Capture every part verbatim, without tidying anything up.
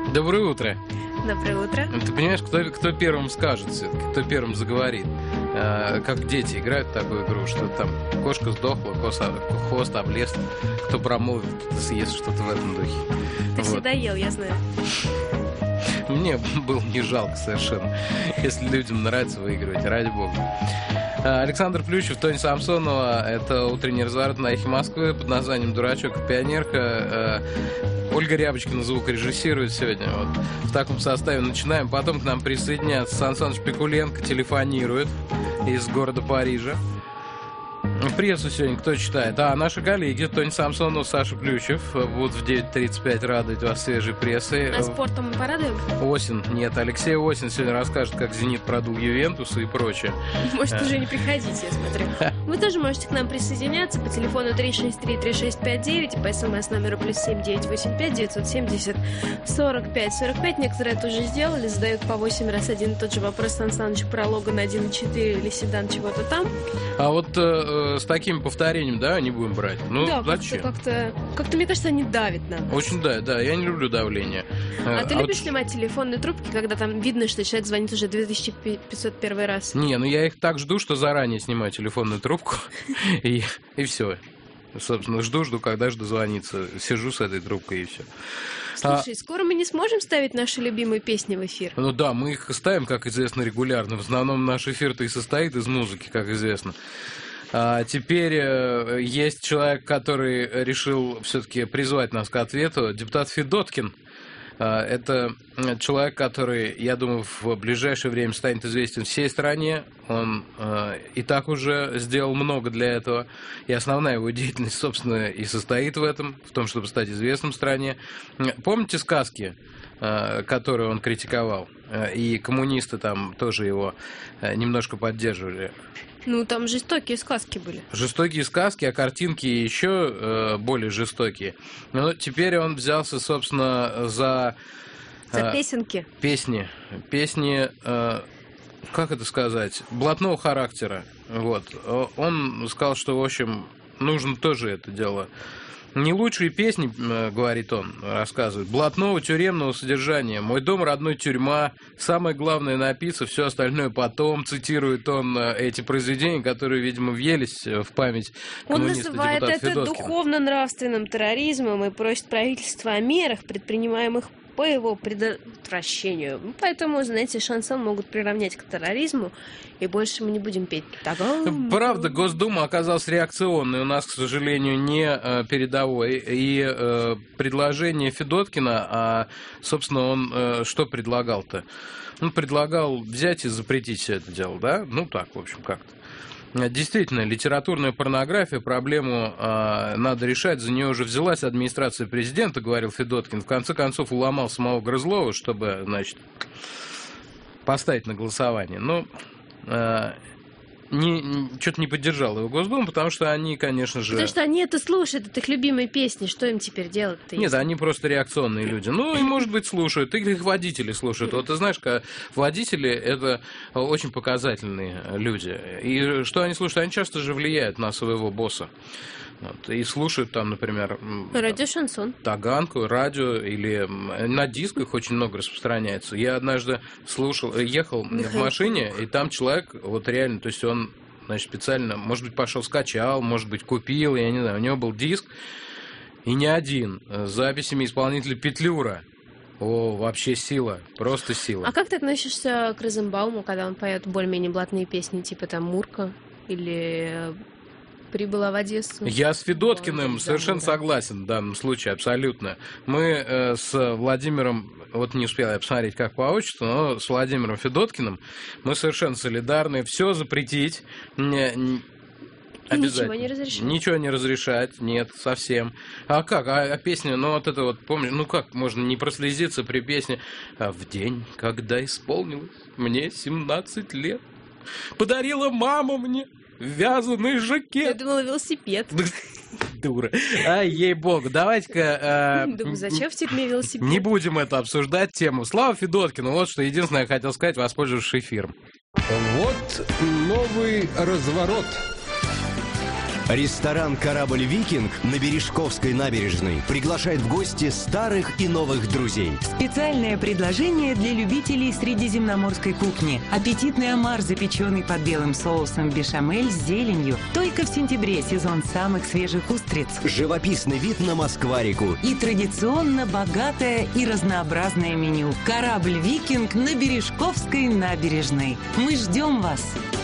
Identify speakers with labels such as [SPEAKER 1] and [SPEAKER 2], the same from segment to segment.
[SPEAKER 1] Доброе утро.
[SPEAKER 2] Доброе утро.
[SPEAKER 1] Ты понимаешь, кто, кто первым скажет все-таки, кто первым заговорит? А, как дети играют в такую игру, что там кошка сдохла, коса, хвост облез, кто промолвит, кто съест, что-то в этом духе.
[SPEAKER 2] Ты
[SPEAKER 1] Вот.
[SPEAKER 2] всегда ел, я знаю.
[SPEAKER 1] Мне было не жалко совершенно, если людям нравится выигрывать, ради бога. Александр Плющев, Тоня Самсонова. Это утренний разворот на Эхе Москвы под названием «Дурачок и пионерка». Ольга Рябочкина звук режиссирует сегодня. Вот в таком составе начинаем. Потом к нам присоединяется Сан Саныч Пикуленко, телефонирует из города Парижа. Прессу сегодня кто читает? А, наши коллеги Тоня Самсонова, Саша Плющев будут в девять тридцать пять радовать вас свежей прессой.
[SPEAKER 2] А спортом мы порадуем?
[SPEAKER 1] Осин. Нет, Алексей Осин сегодня расскажет, как «Зенит» продул Ювентус и прочее.
[SPEAKER 2] Может, уже не приходите, я смотрю. Вы тоже можете к нам присоединяться по телефону три шесть три три шесть пять девять и по смс номеру плюс семь девять восемь пять девятьсот семьдесят сорок пять сорок пять. Некоторые это уже сделали, задают по восемь раз один и тот же вопрос Сан Саныч про Логан один и четыре или седан чего-то там.
[SPEAKER 1] А вот э, с таким повторением, да, не будем брать? Ну,
[SPEAKER 2] да,
[SPEAKER 1] зачем?
[SPEAKER 2] Как-то, как-то, как-то, мне кажется, они давят нам.
[SPEAKER 1] Очень да, да, я не люблю давление.
[SPEAKER 2] А, а ты любишь
[SPEAKER 1] вот...
[SPEAKER 2] снимать телефонные трубки, когда там видно, что человек звонит уже две тысячи пятьсот первый раз?
[SPEAKER 1] Не, ну я их так жду, что заранее снимаю телефонную трубку, и, и все. Собственно, жду-жду, когда же дозвонится. Сижу с этой трубкой, и все.
[SPEAKER 2] Слушай, а... скоро мы не сможем ставить наши любимые песни в эфир?
[SPEAKER 1] Ну да, мы их ставим, как известно, регулярно. В основном наш эфир-то и состоит из музыки, как известно. А теперь э, есть человек, который решил все-таки призвать нас к ответу. Депутат Федоткин. А, это человек, который, я думаю, в ближайшее время станет известен всей стране. Он э, и так уже сделал много для этого. И основная его деятельность, собственно, и состоит в этом, в том, чтобы стать известным в стране. Помните сказки, э, которые он критиковал? И коммунисты там тоже его э, немножко поддерживали.
[SPEAKER 2] Ну, там жестокие сказки были.
[SPEAKER 1] Жестокие сказки, а картинки еще э, более жестокие. Но теперь он взялся, собственно, за... Э,
[SPEAKER 2] за песенки.
[SPEAKER 1] Песни. Песни, э, как это сказать, блатного характера. Вот. Он сказал, что, в общем, нужно тоже это дело... Не лучшие песни, говорит он, рассказывает, блатного тюремного содержания. «Мой дом, родной, тюрьма. Самое главное напиться, все остальное потом». Цитирует он эти произведения, которые, видимо, въелись в память коммуниста,
[SPEAKER 2] депутата Федоткина. Он называет это духовно-нравственным терроризмом и просит правительства о мерах, предпринимаемых по его предотвращению. Поэтому, знаете, шансон могут приравнять к терроризму, и больше мы не будем петь.
[SPEAKER 1] Правда, Госдума оказалась реакционной, у нас, к сожалению, не э, передовой. И э, предложение Федоткина, а, собственно, он э, что предлагал-то? Он предлагал взять и запретить все это дело, да? Ну так, в общем, как-то. Действительно, литературная порнография, проблему э, надо решать, за нее уже взялась администрация президента, говорил Федоткин. В конце концов, уломал самого Грызлова, чтобы, значит, поставить на голосование. Но э, не, не, что-то не поддержал его Госдума, потому что они, конечно же...
[SPEAKER 2] Потому что они это слушают, это их любимые песни, что им теперь делать-то?
[SPEAKER 1] Нет, они просто реакционные люди. Ну, и, может быть, слушают, их водители слушают. Вот ты знаешь, водители – это очень показательные люди. И что они слушают? Они часто же влияют на своего босса. Вот, и слушают там, например...
[SPEAKER 2] Радио Шансон.
[SPEAKER 1] Таганку, радио, или на дисках очень много распространяется. Я однажды слушал, ехал Михаил. в машине, и там человек, вот реально, то есть он, значит, специально, может быть, пошел скачал, может быть, купил, я не знаю, у него был диск, и не один, с записями исполнителя Петлюра. О, вообще сила, просто сила.
[SPEAKER 2] А как ты относишься к Розенбауму, когда он поет более-менее блатные песни, типа там «Мурка» или... «Прибыла в Одессу»?
[SPEAKER 1] Я с Федоткиным
[SPEAKER 2] да,
[SPEAKER 1] совершенно
[SPEAKER 2] да.
[SPEAKER 1] согласен в данном случае, абсолютно. Мы э, с Владимиром, вот не успел я посмотреть, как по отчеству, но с Владимиром Федоткиным мы совершенно солидарны. Все запретить, не, не, обязательно.
[SPEAKER 2] Ничего не разрешать.
[SPEAKER 1] Ничего не разрешать, нет, совсем. А как? А, а песня, ну вот это вот, помнишь, ну как можно не прослезиться при песне «А в день, когда исполнилось мне семнадцать лет, подарила мама мне вязаный жакет».
[SPEAKER 2] Я думала, велосипед.
[SPEAKER 1] Дура. А, ей-богу, давайте-ка... Э,
[SPEAKER 2] Думаю, зачем в тюрьме велосипед?
[SPEAKER 1] Не будем это обсуждать, тему. Слава Федоткину, вот что единственное я хотел сказать, воспользовавшись эфиром.
[SPEAKER 3] Вот новый разворот. Ресторан «Корабль Викинг» на Бережковской набережной приглашает в гости старых и новых друзей.
[SPEAKER 4] Специальное предложение для любителей средиземноморской кухни. Аппетитный омар, запеченный под белым соусом бешамель с зеленью. Только в сентябре сезон самых свежих устриц.
[SPEAKER 3] Живописный вид на Москва-реку.
[SPEAKER 4] И традиционно богатое и разнообразное меню. «Корабль Викинг» на Бережковской набережной. Мы ждем вас!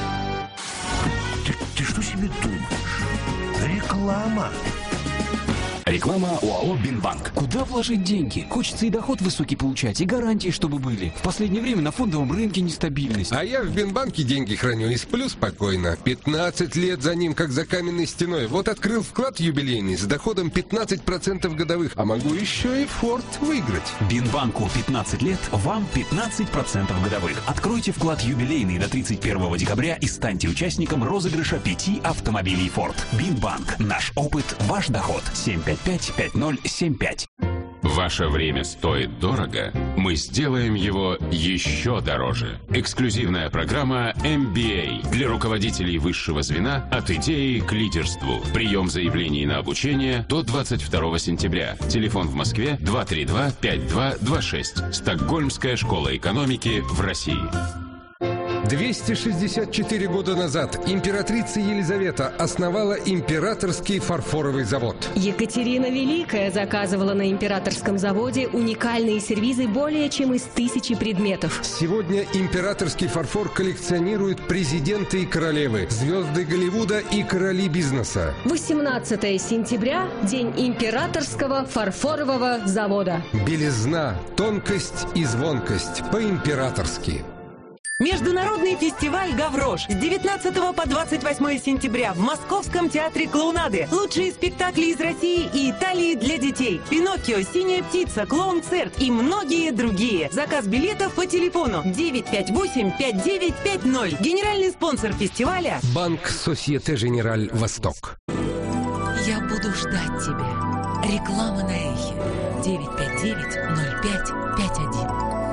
[SPEAKER 5] Ты, ты что себе думаешь? Реклама.
[SPEAKER 6] Реклама ОАО «Бинбанк». Куда вложить деньги? Хочется и доход высокий получать, и гарантии, чтобы были. В последнее время на фондовом рынке нестабильность.
[SPEAKER 7] А я в Бинбанке деньги храню и сплю спокойно. пятнадцать лет за ним, как за каменной стеной. Вот открыл вклад юбилейный с доходом пятнадцать процентов годовых. А могу еще и форт выиграть.
[SPEAKER 6] Бинбанку пятнадцать лет, вам пятнадцать процентов годовых. Откройте вклад юбилейный до тридцать первого декабря и станьте участником розыгрыша пяти автомобилей Форд. Бинбанк. Наш опыт, ваш доход. семь пять пять пять ноль семь пять.
[SPEAKER 8] Ваше время стоит дорого? Мы сделаем его еще дороже. Эксклюзивная программа эм би эй для руководителей высшего звена от идеи к лидерству. Прием заявлений на обучение до двадцать второго сентября. Телефон в Москве два три два пять два два шесть. Стокгольмская школа экономики в России.
[SPEAKER 7] двести шестьдесят четыре года назад императрица Елизавета основала императорский фарфоровый завод.
[SPEAKER 9] Екатерина Великая заказывала на императорском заводе уникальные сервизы более чем из тысячи предметов.
[SPEAKER 7] Сегодня императорский фарфор коллекционируют президенты и королевы, звезды Голливуда и короли бизнеса.
[SPEAKER 9] восемнадцатое сентября – день императорского фарфорового завода.
[SPEAKER 7] Белизна, тонкость и звонкость по-императорски.
[SPEAKER 4] Международный фестиваль «Гаврош» с девятнадцатого по двадцать восьмое сентября в Московском театре клоунады. Лучшие спектакли из России и Италии для детей. «Пиноккио», «Синяя птица», «Клоун-церт» и многие другие. Заказ билетов по телефону девять пять восемь пять девять пять ноль. Генеральный спонсор фестиваля –
[SPEAKER 7] Банк Сосьете Женераль Восток.
[SPEAKER 4] Я буду ждать тебя. Реклама на эхе. девять пять девять ноль пять пять один.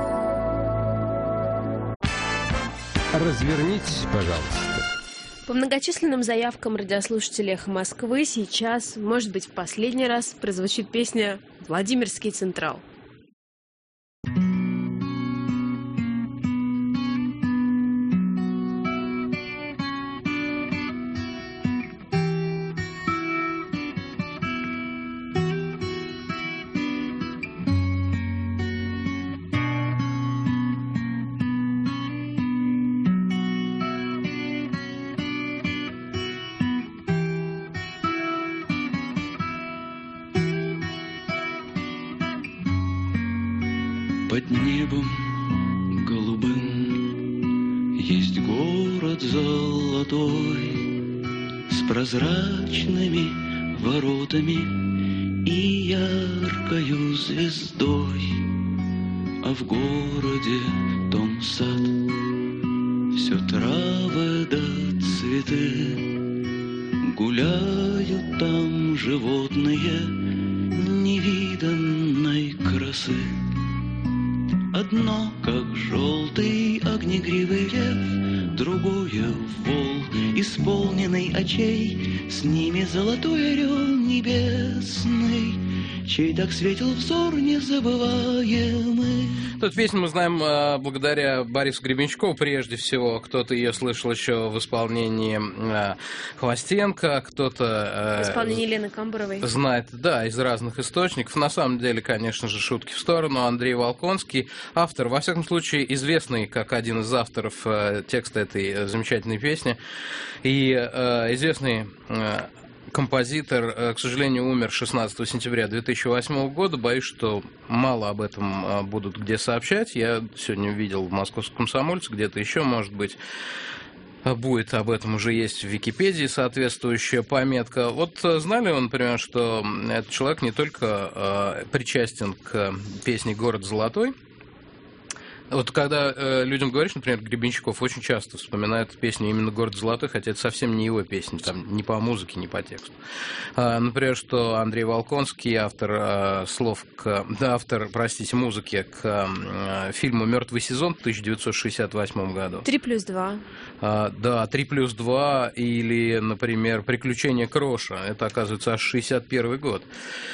[SPEAKER 7] Развернитесь, пожалуйста.
[SPEAKER 2] По многочисленным заявкам радиослушателей «Эхо Москвы» сейчас, может быть, в последний раз прозвучит песня «Владимирский Централ».
[SPEAKER 10] Под небом голубым есть город золотой с прозрачными воротами и яркою звездой, а в городе том сад, все травы да цветы, гуляют там животные невиданной красы. Одно, как желтый огнегривый лев, другое вол, исполненный очей, с ними золотой орел небесный, чей так светил взор незабываемый.
[SPEAKER 1] Эту песню мы знаем э, благодаря Борису Гребенщикову прежде всего. Кто-то ее слышал еще в исполнении э, Хвостенко, кто-то... Э,
[SPEAKER 2] в исполнении Лены Камбуровой.
[SPEAKER 1] Знает, да, из разных источников. На самом деле, конечно же, шутки в сторону. Андрей Волконский, автор, во всяком случае, известный как один из авторов э, текста этой замечательной песни. И э, известный... Э, композитор, к сожалению, умер шестнадцатого сентября две тысячи восьмого года. Боюсь, что мало об этом будут где сообщать. Я сегодня видел в «Московском комсомольце», где-то еще, может быть, будет об этом, уже есть в Википедии соответствующая пометка. Вот знали вы, например, что этот человек не только причастен к песне «Город золотой», Вот когда э, людям говоришь, например, Гребенщиков, очень часто вспоминают песню именно «Город золотой», хотя это совсем не его песня, там ни по музыке, ни по тексту. А, например, что Андрей Волконский, автор э, слов к, да, автор, простите, музыки к э, фильму «Мертвый сезон» в тысяча девятьсот шестьдесят восьмом году.
[SPEAKER 2] Три плюс два.
[SPEAKER 1] А, да, «Три плюс два» или, например, «Приключения Кроша». Это, оказывается, аж шестьдесят первый год.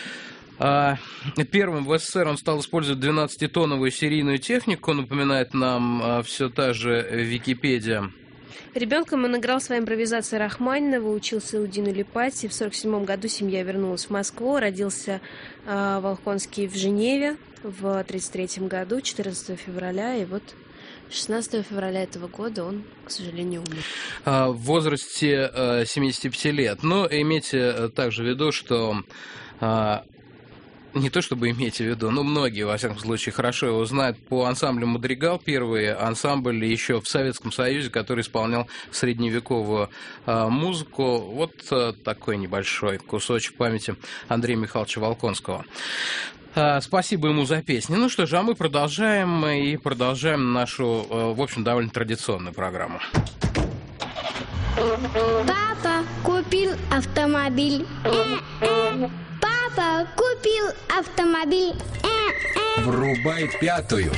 [SPEAKER 1] Первым в СССР он стал использовать двенадцатитоновую серийную технику, напоминает нам все та же Википедия.
[SPEAKER 2] Ребенком он играл своей импровизацией Рахманинова, учился у Дины Липати. В сорок седьмом году семья вернулась в Москву, родился э, Волконский в Женеве в тридцать третьем году, четырнадцатого февраля, и вот шестнадцатого февраля этого года он, к сожалению, умер.
[SPEAKER 1] В возрасте семидесяти пяти лет. Но имейте также в виду, что... Не то чтобы имейте в виду, но многие, во всяком случае, хорошо его знают по ансамблю «Мадригал». Первый ансамбль еще в Советском Союзе, который исполнял средневековую э, музыку. Вот э, такой небольшой кусочек памяти Андрея Михайловича Волконского. Э, спасибо ему за песни. Ну что же, а мы продолжаем и продолжаем нашу, э, в общем, довольно традиционную программу.
[SPEAKER 11] Папа купил автомобиль. Папа купил автомобиль.
[SPEAKER 12] Врубай пятую.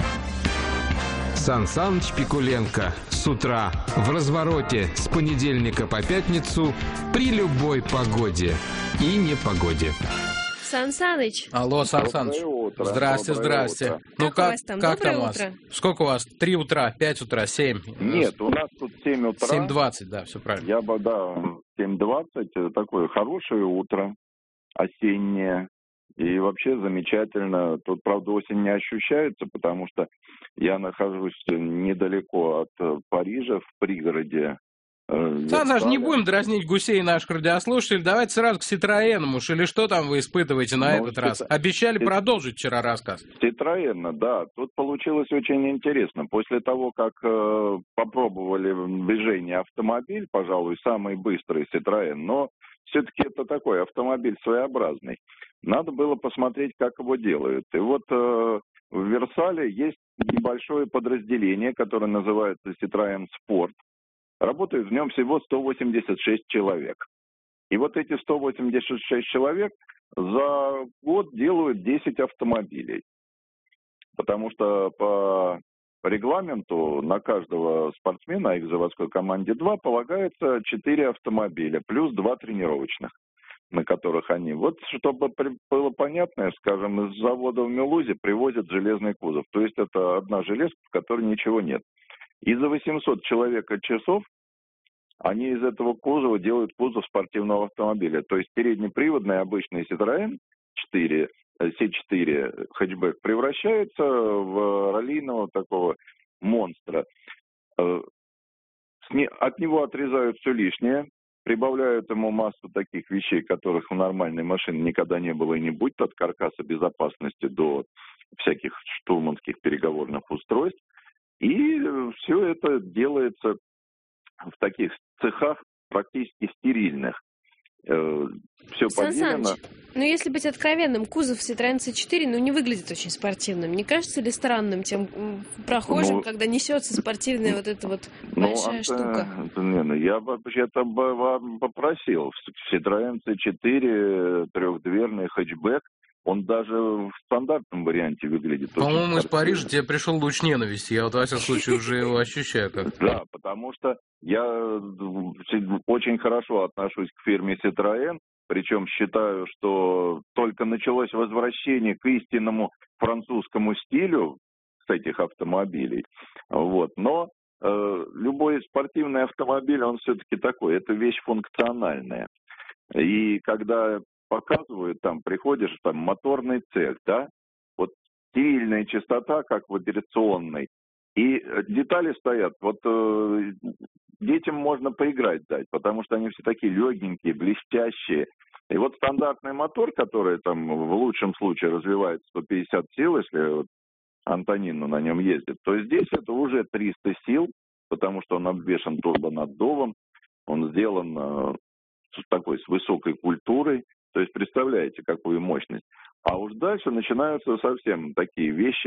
[SPEAKER 12] Сан Саныч Пикуленко с утра в развороте с понедельника по пятницу при любой погоде и непогоде.
[SPEAKER 2] Сан Саныч.
[SPEAKER 1] Алло, Сан Саныч. Здрасте, здрасте.
[SPEAKER 2] Утро.
[SPEAKER 1] Ну
[SPEAKER 2] как,
[SPEAKER 1] как,
[SPEAKER 2] у вас там?
[SPEAKER 1] как
[SPEAKER 2] Доброе
[SPEAKER 1] там у вас?
[SPEAKER 2] утро.
[SPEAKER 1] Сколько у вас? Три утра, пять утра, семь?
[SPEAKER 13] Нет, у нас тут семь утра.
[SPEAKER 1] семь двадцать, да, все правильно.
[SPEAKER 13] Я бы, да, семь двадцать, такое хорошее утро, осеннее. И вообще замечательно. Тут, правда, осень не ощущается, потому что я нахожусь недалеко от Парижа, в пригороде.
[SPEAKER 1] Сан Саныч, не будем дразнить гусей наших радиослушателей. Давайте сразу к Ситроенам уж. Или что там вы испытываете на ну, этот ситро... раз? Обещали сит... продолжить вчера рассказ.
[SPEAKER 13] Ситроена, да. Тут получилось очень интересно. После того, как э, попробовали движение автомобиль, пожалуй, самый быстрый Ситроен, но все-таки это такой автомобиль своеобразный. Надо было посмотреть, как его делают. И вот э, в Версале есть небольшое подразделение, которое называется Citroën Sport. Работает в нем всего сто восемьдесят шесть человек. И вот эти сто восемьдесят шесть человек за год делают десять автомобилей. Потому что по регламенту на каждого спортсмена, а их в заводской команде два, полагается четыре автомобиля, плюс два тренировочных, на которых они. Вот чтобы было понятно, скажем, из завода в Мелузе привозят железный кузов. То есть это одна железка, в которой ничего нет. И за восемьсот человека часов они из этого кузова делают кузов спортивного автомобиля. То есть переднеприводный обычный Citroën четыре, си четыре хэтчбэк превращается в раллийного такого монстра. От него отрезают все лишнее, прибавляют ему массу таких вещей, которых в нормальной машине никогда не было и не будет, от каркаса безопасности до всяких штурманских переговорных устройств. И все это делается в таких цехах практически стерильных. Все поделено.
[SPEAKER 2] Ну, если быть откровенным, кузов Citroën си четыре, ну, не выглядит очень спортивным. Не кажется ли странным тем прохожим, ну, когда несется спортивная вот эта вот большая ну, штука?
[SPEAKER 13] Не, я вообще-то бы вам попросил. Citroën си четыре, трехдверный хэтчбэк, он даже в стандартном варианте выглядит.
[SPEAKER 1] По-моему, из Парижа тебе пришел луч ненависти. Я вот, во всяком случае, уже его ощущаю как-то.
[SPEAKER 13] Да, потому что я очень хорошо отношусь к фирме Citroën, причем считаю, что только началось возвращение к истинному французскому стилю с этих автомобилей. Вот. Но э, любой спортивный автомобиль, он все-таки такой, это вещь функциональная. И когда показывают, там, приходишь, там, моторный цех, да, вот стерильная чистота, как в операционной, и детали стоят, вот э, детям можно поиграть дать, потому что они все такие легенькие, блестящие. И вот стандартный мотор, который там в лучшем случае развивает сто пятьдесят сил, если вот Антонину на нем ездит, то здесь это уже триста сил, потому что он обвешан турбонаддувом, он сделан э, с такой, с высокой культурой. То есть представляете, какую мощность. А уж дальше начинаются совсем такие вещи.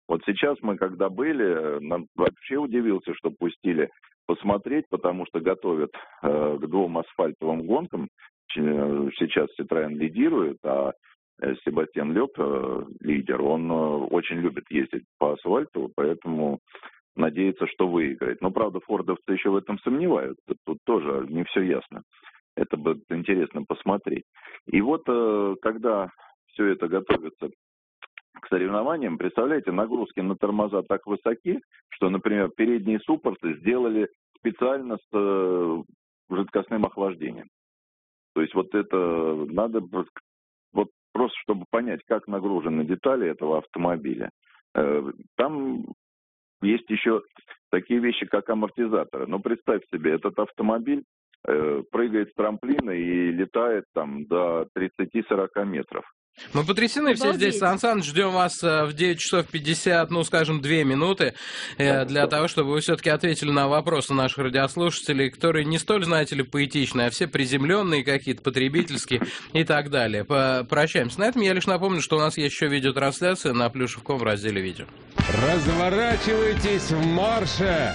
[SPEAKER 13] Вот сейчас мы, когда были, нам вообще удивился, что пустили посмотреть, потому что готовят э, к двум асфальтовым гонкам. Сейчас Citroën лидирует, а Себастьян Лёб, э, лидер, он э, очень любит ездить по асфальту, поэтому надеется, что выиграет. Но, правда, фордовцы еще в этом сомневаются. Тут тоже не все ясно. Это будет интересно посмотреть. И вот, э, когда все это готовится к соревнованиям, представляете, нагрузки на тормоза так высоки, что, например, передние суппорты сделали специально с э, жидкостным охлаждением. То есть вот это надо, вот просто чтобы понять, как нагружены детали этого автомобиля. Э, там есть еще такие вещи, как амортизаторы. Но представь себе, этот автомобиль э, прыгает с трамплина и летает там до тридцати-сорока метров.
[SPEAKER 1] Мы потрясены все здесь, Сан Саныч. Ждем вас в девять часов пятьдесят, ну, скажем, две минуты для того, чтобы вы все-таки ответили на вопросы наших радиослушателей, которые не столь, знаете ли, поэтичные, а все приземленные какие-то, потребительские и так далее. Прощаемся на этом. Я лишь напомню, что у нас есть еще видеотрансляция на плюшев точка ком в разделе «Видео».
[SPEAKER 7] Разворачивайтесь в марше!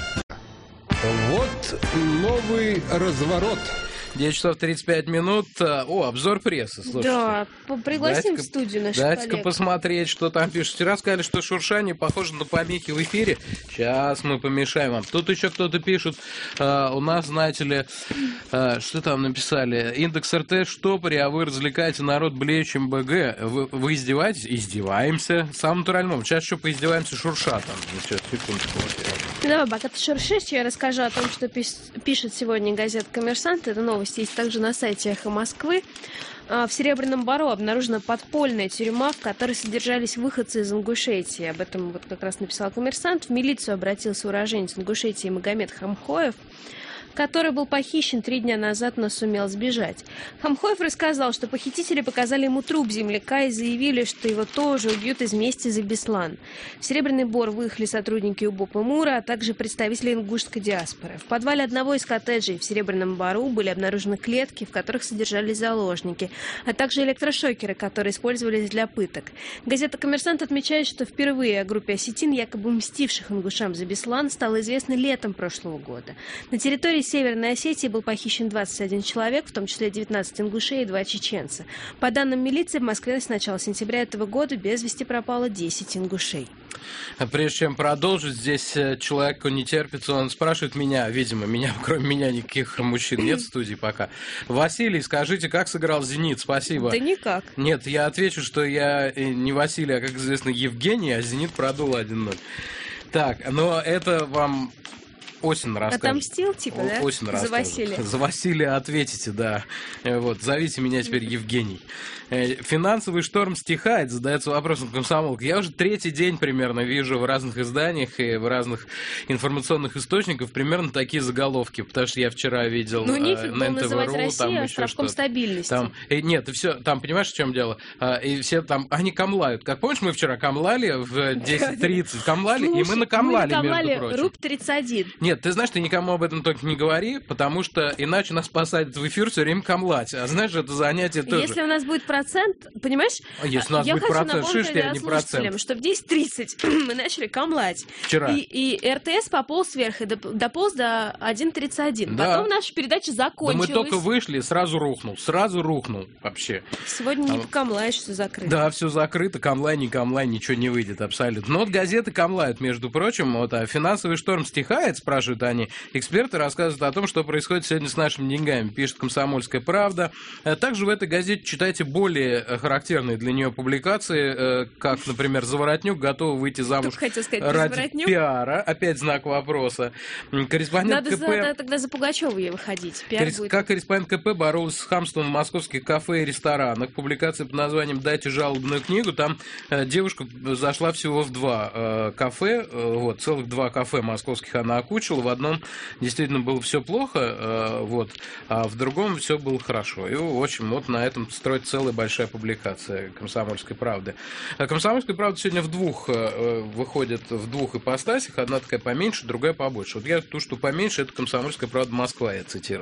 [SPEAKER 7] Вот новый разворот.
[SPEAKER 1] девять часов тридцать пять минут. О, обзор прессы, слушайте.
[SPEAKER 2] Да, пригласим
[SPEAKER 1] дайте-ка,
[SPEAKER 2] в студию наших
[SPEAKER 1] Дайте-ка
[SPEAKER 2] коллег.
[SPEAKER 1] посмотреть, что там пишут. Вчера сказали, что шуршание похоже на помехи в эфире. Сейчас мы помешаем вам. Тут еще кто-то пишет. Uh, у нас, знаете ли, uh, что там написали? Индекс эр тэ в штопоре, а вы развлекаете народ блее, чем бэ гэ. Вы, вы издеваетесь? Издеваемся. Самым натуральным. Сейчас еще поиздеваемся шурша там. Сейчас, секундочку.
[SPEAKER 2] Давай, пока ты шуршишь, я расскажу о том, что пишет сегодня газета «Коммерсант». Это новость есть также на сайте «Эхо Москвы». В Серебряном Бару обнаружена подпольная тюрьма, в которой содержались выходцы из Ингушетии. Об этом вот как раз написал «Коммерсант». В милицию обратился уроженец Ингушетии Магомед Хамхоев, который был похищен три дня назад, но сумел сбежать. Хамхоев рассказал, что похитители показали ему труп земляка и заявили, что его тоже убьют из мести за Беслан. В Серебряный Бор выехали сотрудники УБОПа МУРа, а также представители ингушской диаспоры. В подвале одного из коттеджей в Серебряном Бару были обнаружены клетки, в которых содержались заложники, а также электрошокеры, которые использовались для пыток. Газета «Коммерсант» отмечает, что впервые о группе осетин, якобы мстивших ингушам за Беслан, стало известно летом прошлого года. На территории Северной Осетии был похищен двадцать один человек, в том числе девятнадцать ингушей и два чеченца. По данным милиции, в Москве с начала сентября этого года без вести пропало десять ингушей.
[SPEAKER 1] Прежде чем продолжить, здесь человеку не терпится, он спрашивает меня, видимо, меня, кроме меня никаких мужчин нет в студии пока. Василий, скажите, как сыграл «Зенит»? Спасибо.
[SPEAKER 2] Да никак.
[SPEAKER 1] Нет, я отвечу, что я не Василий, а, как известно, Евгений, а «Зенит» продул один ноль. Так, но это вам... Осень расскажет.
[SPEAKER 2] Отомстил, типа, да?
[SPEAKER 1] Осень
[SPEAKER 2] За
[SPEAKER 1] расскажет.
[SPEAKER 2] Василия.
[SPEAKER 1] За Василия ответите, да. Вот, зовите меня теперь Евгений. Финансовый шторм стихает, задается вопросом комсомолка. Я уже третий день примерно вижу в разных изданиях и в разных информационных источниках примерно такие заголовки, потому что я вчера видел
[SPEAKER 2] ну, нефиг
[SPEAKER 1] на
[SPEAKER 2] было называть
[SPEAKER 1] эн тэ вэ ру, там
[SPEAKER 2] Россию
[SPEAKER 1] еще
[SPEAKER 2] островком
[SPEAKER 1] что-то.
[SPEAKER 2] стабильности.
[SPEAKER 1] Там, и, нет, и все, там, понимаешь, в чем дело? И все там, они камлают. Как помнишь, мы вчера камлали в десять тридцать, камлали, и мы накамлали, между прочим.
[SPEAKER 2] РУП тридцать один.
[SPEAKER 1] Нет, ты знаешь, ты никому об этом только не говори, потому что иначе нас посадят в эфир все время камлать. А знаешь, это занятие тоже.
[SPEAKER 2] Если у нас будет процент, понимаешь?
[SPEAKER 1] Если у нас
[SPEAKER 2] я
[SPEAKER 1] будет
[SPEAKER 2] хочу
[SPEAKER 1] процент,
[SPEAKER 2] напомнить
[SPEAKER 1] шиш, а не процент.
[SPEAKER 2] что в десять тридцать мы начали камлать.
[SPEAKER 1] Вчера.
[SPEAKER 2] И, и эр тэ эс пополз вверх и дополз до один тридцать один.
[SPEAKER 1] Да.
[SPEAKER 2] Потом наша передача закончилась.
[SPEAKER 1] Да мы только вышли, сразу рухнул. Сразу рухнул вообще.
[SPEAKER 2] Сегодня не
[SPEAKER 1] а...
[SPEAKER 2] покамлаешь, все закрыто.
[SPEAKER 1] Да, все закрыто, камлай, не камлай, ничего не выйдет абсолютно. Но вот газеты камлают, между прочим. Вот, а финансовый шторм стихает, спрашивают они. Эксперты рассказывают о том, что происходит сегодня с нашими деньгами. Пишет «Комсомольская правда». Также в этой газете читайте более характерные для нее публикации, как, например, Заворотнюк готова выйти замуж
[SPEAKER 2] сказать,
[SPEAKER 1] ради Заворотнюк? Пиара. Опять знак вопроса. Корреспондент
[SPEAKER 2] Надо
[SPEAKER 1] КП...
[SPEAKER 2] за, надо тогда за Пугачёву ей выходить. Пиар
[SPEAKER 1] Коррес...
[SPEAKER 2] будет...
[SPEAKER 1] Как корреспондент ка пэ боролась с хамством в московских кафе и ресторанах. Публикация под названием «Дайте жалобную книгу». Там э, девушка зашла всего в два э, кафе. Э, вот, целых два кафе московских она окучила. В одном действительно было все плохо, э, вот, а в другом все было хорошо. И, в общем, вот на этом строит целая большая публикация «Комсомольской правды». «Комсомольская правда» сегодня в двух э, выходит, в двух ипостасях. Одна такая поменьше, другая побольше. Вот я ту, что поменьше, это «Комсомольская правда Москва», я цитировал.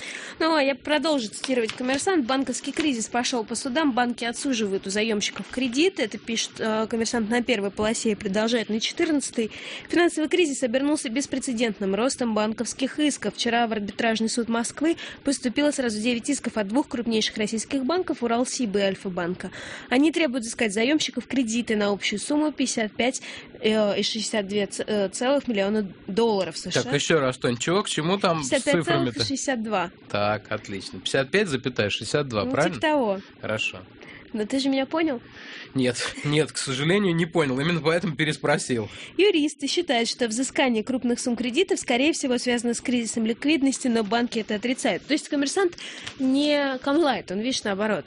[SPEAKER 2] Ну, а я продолжу цитировать «Коммерсант». Банковский кризис пошел по судам, банки отсуживают у заемщиков кредиты. Это пишет э, «Коммерсант» на первой полосе и продолжает на четырнадцатой. Финансовый кризис обернулся беспрецедентным ростом банковских исков. Вчера в арбитражный суд Москвы поступило сразу девять исков от двух крупнейших российских банков Уралсиба и Альфа-банка. Они требуют взыскать заемщиков кредиты на общую сумму пятьдесят пять и шестьдесят два целых миллиона долларов США.
[SPEAKER 1] Так, еще раз, Тонь, чего, к чему там с цифрами-то?
[SPEAKER 2] пятьдесят пять целых шестьдесят два.
[SPEAKER 1] Так, отлично. пятьдесят пять, шестьдесят два,
[SPEAKER 2] ну,
[SPEAKER 1] правильно?
[SPEAKER 2] Типа того.
[SPEAKER 1] Хорошо.
[SPEAKER 2] Но ты же меня понял?
[SPEAKER 1] Нет, нет, к сожалению, не понял. Именно поэтому переспросил.
[SPEAKER 2] Юристы считают, что взыскание крупных сумм кредитов, скорее всего, связано с кризисом ликвидности, но банки это отрицают. То есть «Коммерсант» не камлает, он, видишь, наоборот.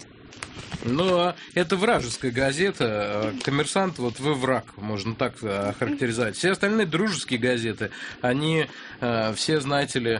[SPEAKER 1] Но это вражеская газета. «Коммерсант», вот вы враг, можно так охарактеризовать. Все остальные дружеские газеты, они все, знаете ли,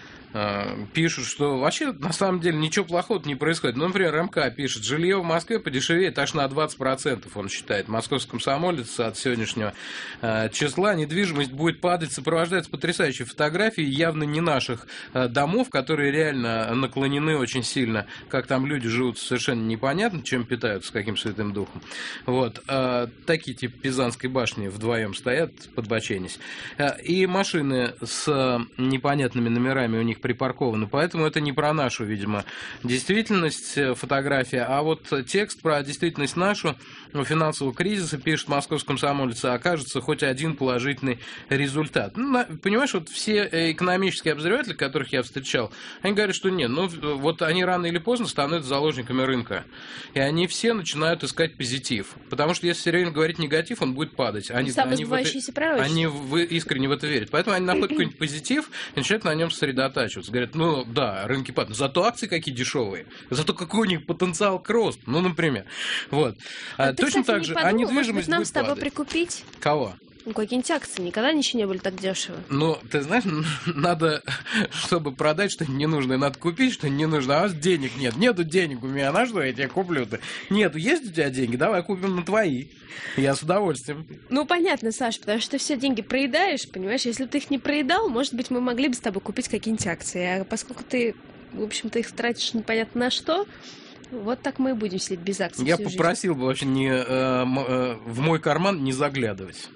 [SPEAKER 1] пишут, что вообще на самом деле ничего плохого не происходит. Ну, например, МК пишет, жилье в Москве подешевеет аж на двадцать процентов, он считает. Московский комсомолец от сегодняшнего числа. Недвижимость будет падать, сопровождается потрясающей фотографией явно не наших домов, которые реально наклонены очень сильно. Как там люди живут, совершенно непонятно, чем питаются, каким святым духом. Вот. Такие типа Пизанской башни вдвоем стоят, подбоченясь. И машины с непонятными номерами у них припаркованы, поэтому это не про нашу, видимо, действительность, фотография, а вот текст про действительность нашу финансового кризиса, пишет «Московский комсомолец», окажется хоть один положительный результат. Ну, понимаешь, вот все экономические обозреватели, которых я встречал, они говорят, что нет, ну вот они рано или поздно становятся заложниками рынка, и они все начинают искать позитив, потому что если все время говорить негатив, он будет падать. Они, они, в это, они в, искренне в это верят, поэтому они находят какой-нибудь позитив и начинают на нем сосредотачиваться. Говорят, ну да, рынки падают, зато акции какие дешевые, зато какой у них потенциал к росту, ну, например. Вот. А
[SPEAKER 2] ты,
[SPEAKER 1] точно
[SPEAKER 2] кстати,
[SPEAKER 1] так же,
[SPEAKER 2] подумал,
[SPEAKER 1] а недвижимость
[SPEAKER 2] нам
[SPEAKER 1] будет
[SPEAKER 2] с тобой
[SPEAKER 1] падать.
[SPEAKER 2] Прикупить?
[SPEAKER 1] Кого?
[SPEAKER 2] Ну, какие-нибудь акции. Никогда ничего не были так дешево.
[SPEAKER 1] Ну, ты знаешь, надо, чтобы продать что-нибудь ненужное, надо купить что-нибудь ненужное, а у вас денег нет. Нету денег у меня, на что я тебе куплю-то? Нету, есть у тебя деньги? Давай купим на твои. Я с удовольствием.
[SPEAKER 2] Ну, понятно, Саш, потому что ты все деньги проедаешь, понимаешь? Если бы ты их не проедал, может быть, мы могли бы с тобой купить какие-нибудь акции. А поскольку ты, в общем-то, их тратишь непонятно на что, вот так мы и будем сидеть без акций.
[SPEAKER 1] Я попросил жизнь. бы вообще не, э, э, в мой карман не заглядывать.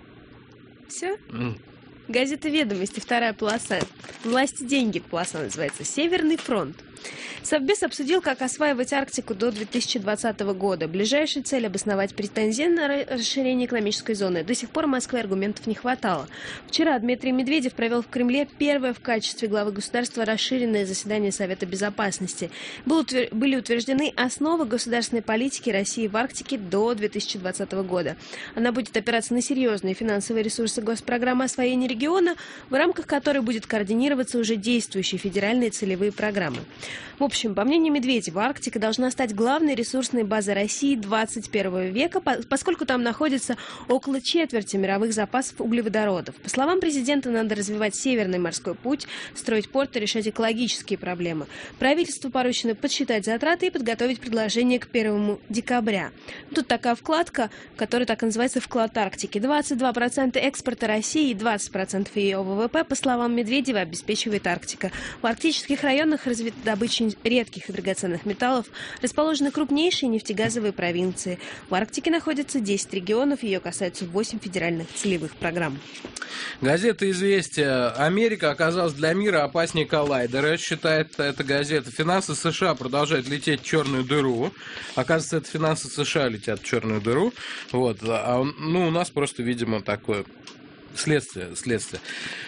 [SPEAKER 2] Все? Mm. Газета «Ведомости», вторая полоса. «Власти деньги» полоса называется. «Северный фронт». Совбез обсудил, как осваивать Арктику до две тысячи двадцатого года. Ближайшая цель – обосновать претензии на расширение экономической зоны. До сих пор Москве аргументов не хватало. Вчера Дмитрий Медведев провел в Кремле первое в качестве главы государства расширенное заседание Совета Безопасности. Были утверждены основы государственной политики России в Арктике до две тысячи двадцатого года. Она будет опираться на серьезные финансовые ресурсы госпрограммы освоения региона, в рамках которой будет координироваться уже действующие федеральные целевые программы. В общем, по мнению Медведева, Арктика должна стать главной ресурсной базой России двадцать первого века, поскольку там находится около четверти мировых запасов углеводородов. По словам президента, надо развивать Северный морской путь, строить порты, решать экологические проблемы. Правительству поручено подсчитать затраты и подготовить предложение к первому декабря. Тут такая вкладка, которая так и называется «Вклад Арктики». двадцать два процента экспорта России и двадцать процентов ее ВВП, по словам Медведева, обеспечивает Арктика. В арктических районах развита добыча редких и драгоценных металлов, расположены крупнейшие нефтегазовые провинции. В Арктике находится десять регионов, ее касаются восемь федеральных целевых программ.
[SPEAKER 1] Газета «Известия». Америка оказалась для мира опаснее коллайдера, считает эта газета. Финансы США продолжают лететь в черную дыру. Оказывается, это финансы США летят в черную дыру. Вот. А, ну, у нас просто, видимо, такое следствие. следствие.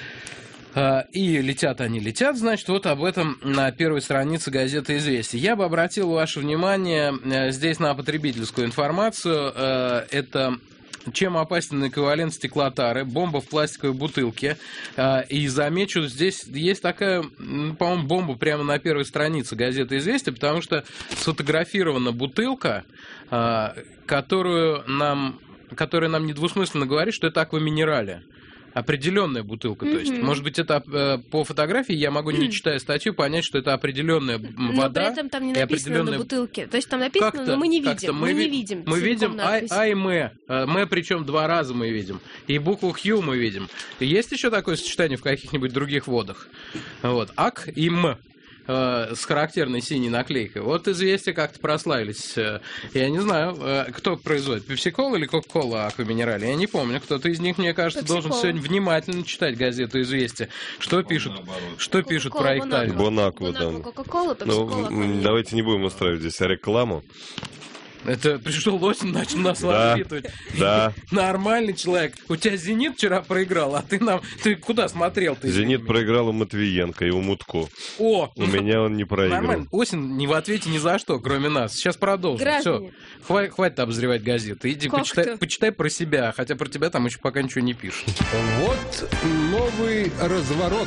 [SPEAKER 1] И летят они, летят, значит, вот об этом на первой странице газеты «Известия». Я бы обратил ваше внимание здесь на потребительскую информацию. Это чем опасен эквивалент стеклотары, бомба в пластиковой бутылке. И замечу, здесь есть такая, по-моему, бомба прямо на первой странице газеты «Известия», потому что сфотографирована бутылка, которую нам, которая нам недвусмысленно говорит, что это акваминерале. Определенная бутылка, mm-hmm. то есть. Может быть, это э, по фотографии я могу, не читая статью, понять, что это определенная вода.
[SPEAKER 2] Но при этом там не написано определенная... на бутылке. То есть там написано, как-то, но мы не видим. Мы, мы не видим.
[SPEAKER 1] Мы видим А, а и М. М причем два раза мы видим. И букву Q мы видим. Есть еще такое сочетание в каких-нибудь других водах? Вот. Ак и М. э, с характерной синей наклейкой. Вот «Известия» как-то прославились. Э, я не знаю, э, кто производит, Пепси-кола или Кока-кола Аква Минерале. Я не помню. Кто-то из них, мне кажется, Пепси-кола. Должен сегодня внимательно читать газету «Известия». Что пишут, что пишут про их тариф.
[SPEAKER 14] Бонаква, да.
[SPEAKER 2] Кока-кола,
[SPEAKER 14] Ну, давайте не будем устраивать здесь рекламу.
[SPEAKER 1] Это пришел Осин, начал нас
[SPEAKER 14] да,
[SPEAKER 1] воспитывать.
[SPEAKER 14] Да.
[SPEAKER 1] Нормальный человек. У тебя «Зенит» вчера проиграл, а ты нам... Ты куда смотрел? Ты
[SPEAKER 14] «Зенит» проиграл у Матвиенко и у Мутко.
[SPEAKER 1] О!
[SPEAKER 14] У меня он не проиграл.
[SPEAKER 1] Нормально. Осин не в ответе ни за что, кроме нас. Сейчас продолжим. Все. Хватит, хватит обозревать газеты. Иди почитай, почитай про себя. Хотя про тебя там еще пока ничего не пишут.
[SPEAKER 7] Вот новый разворот.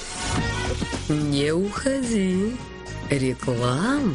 [SPEAKER 15] Не уходи. Реклама.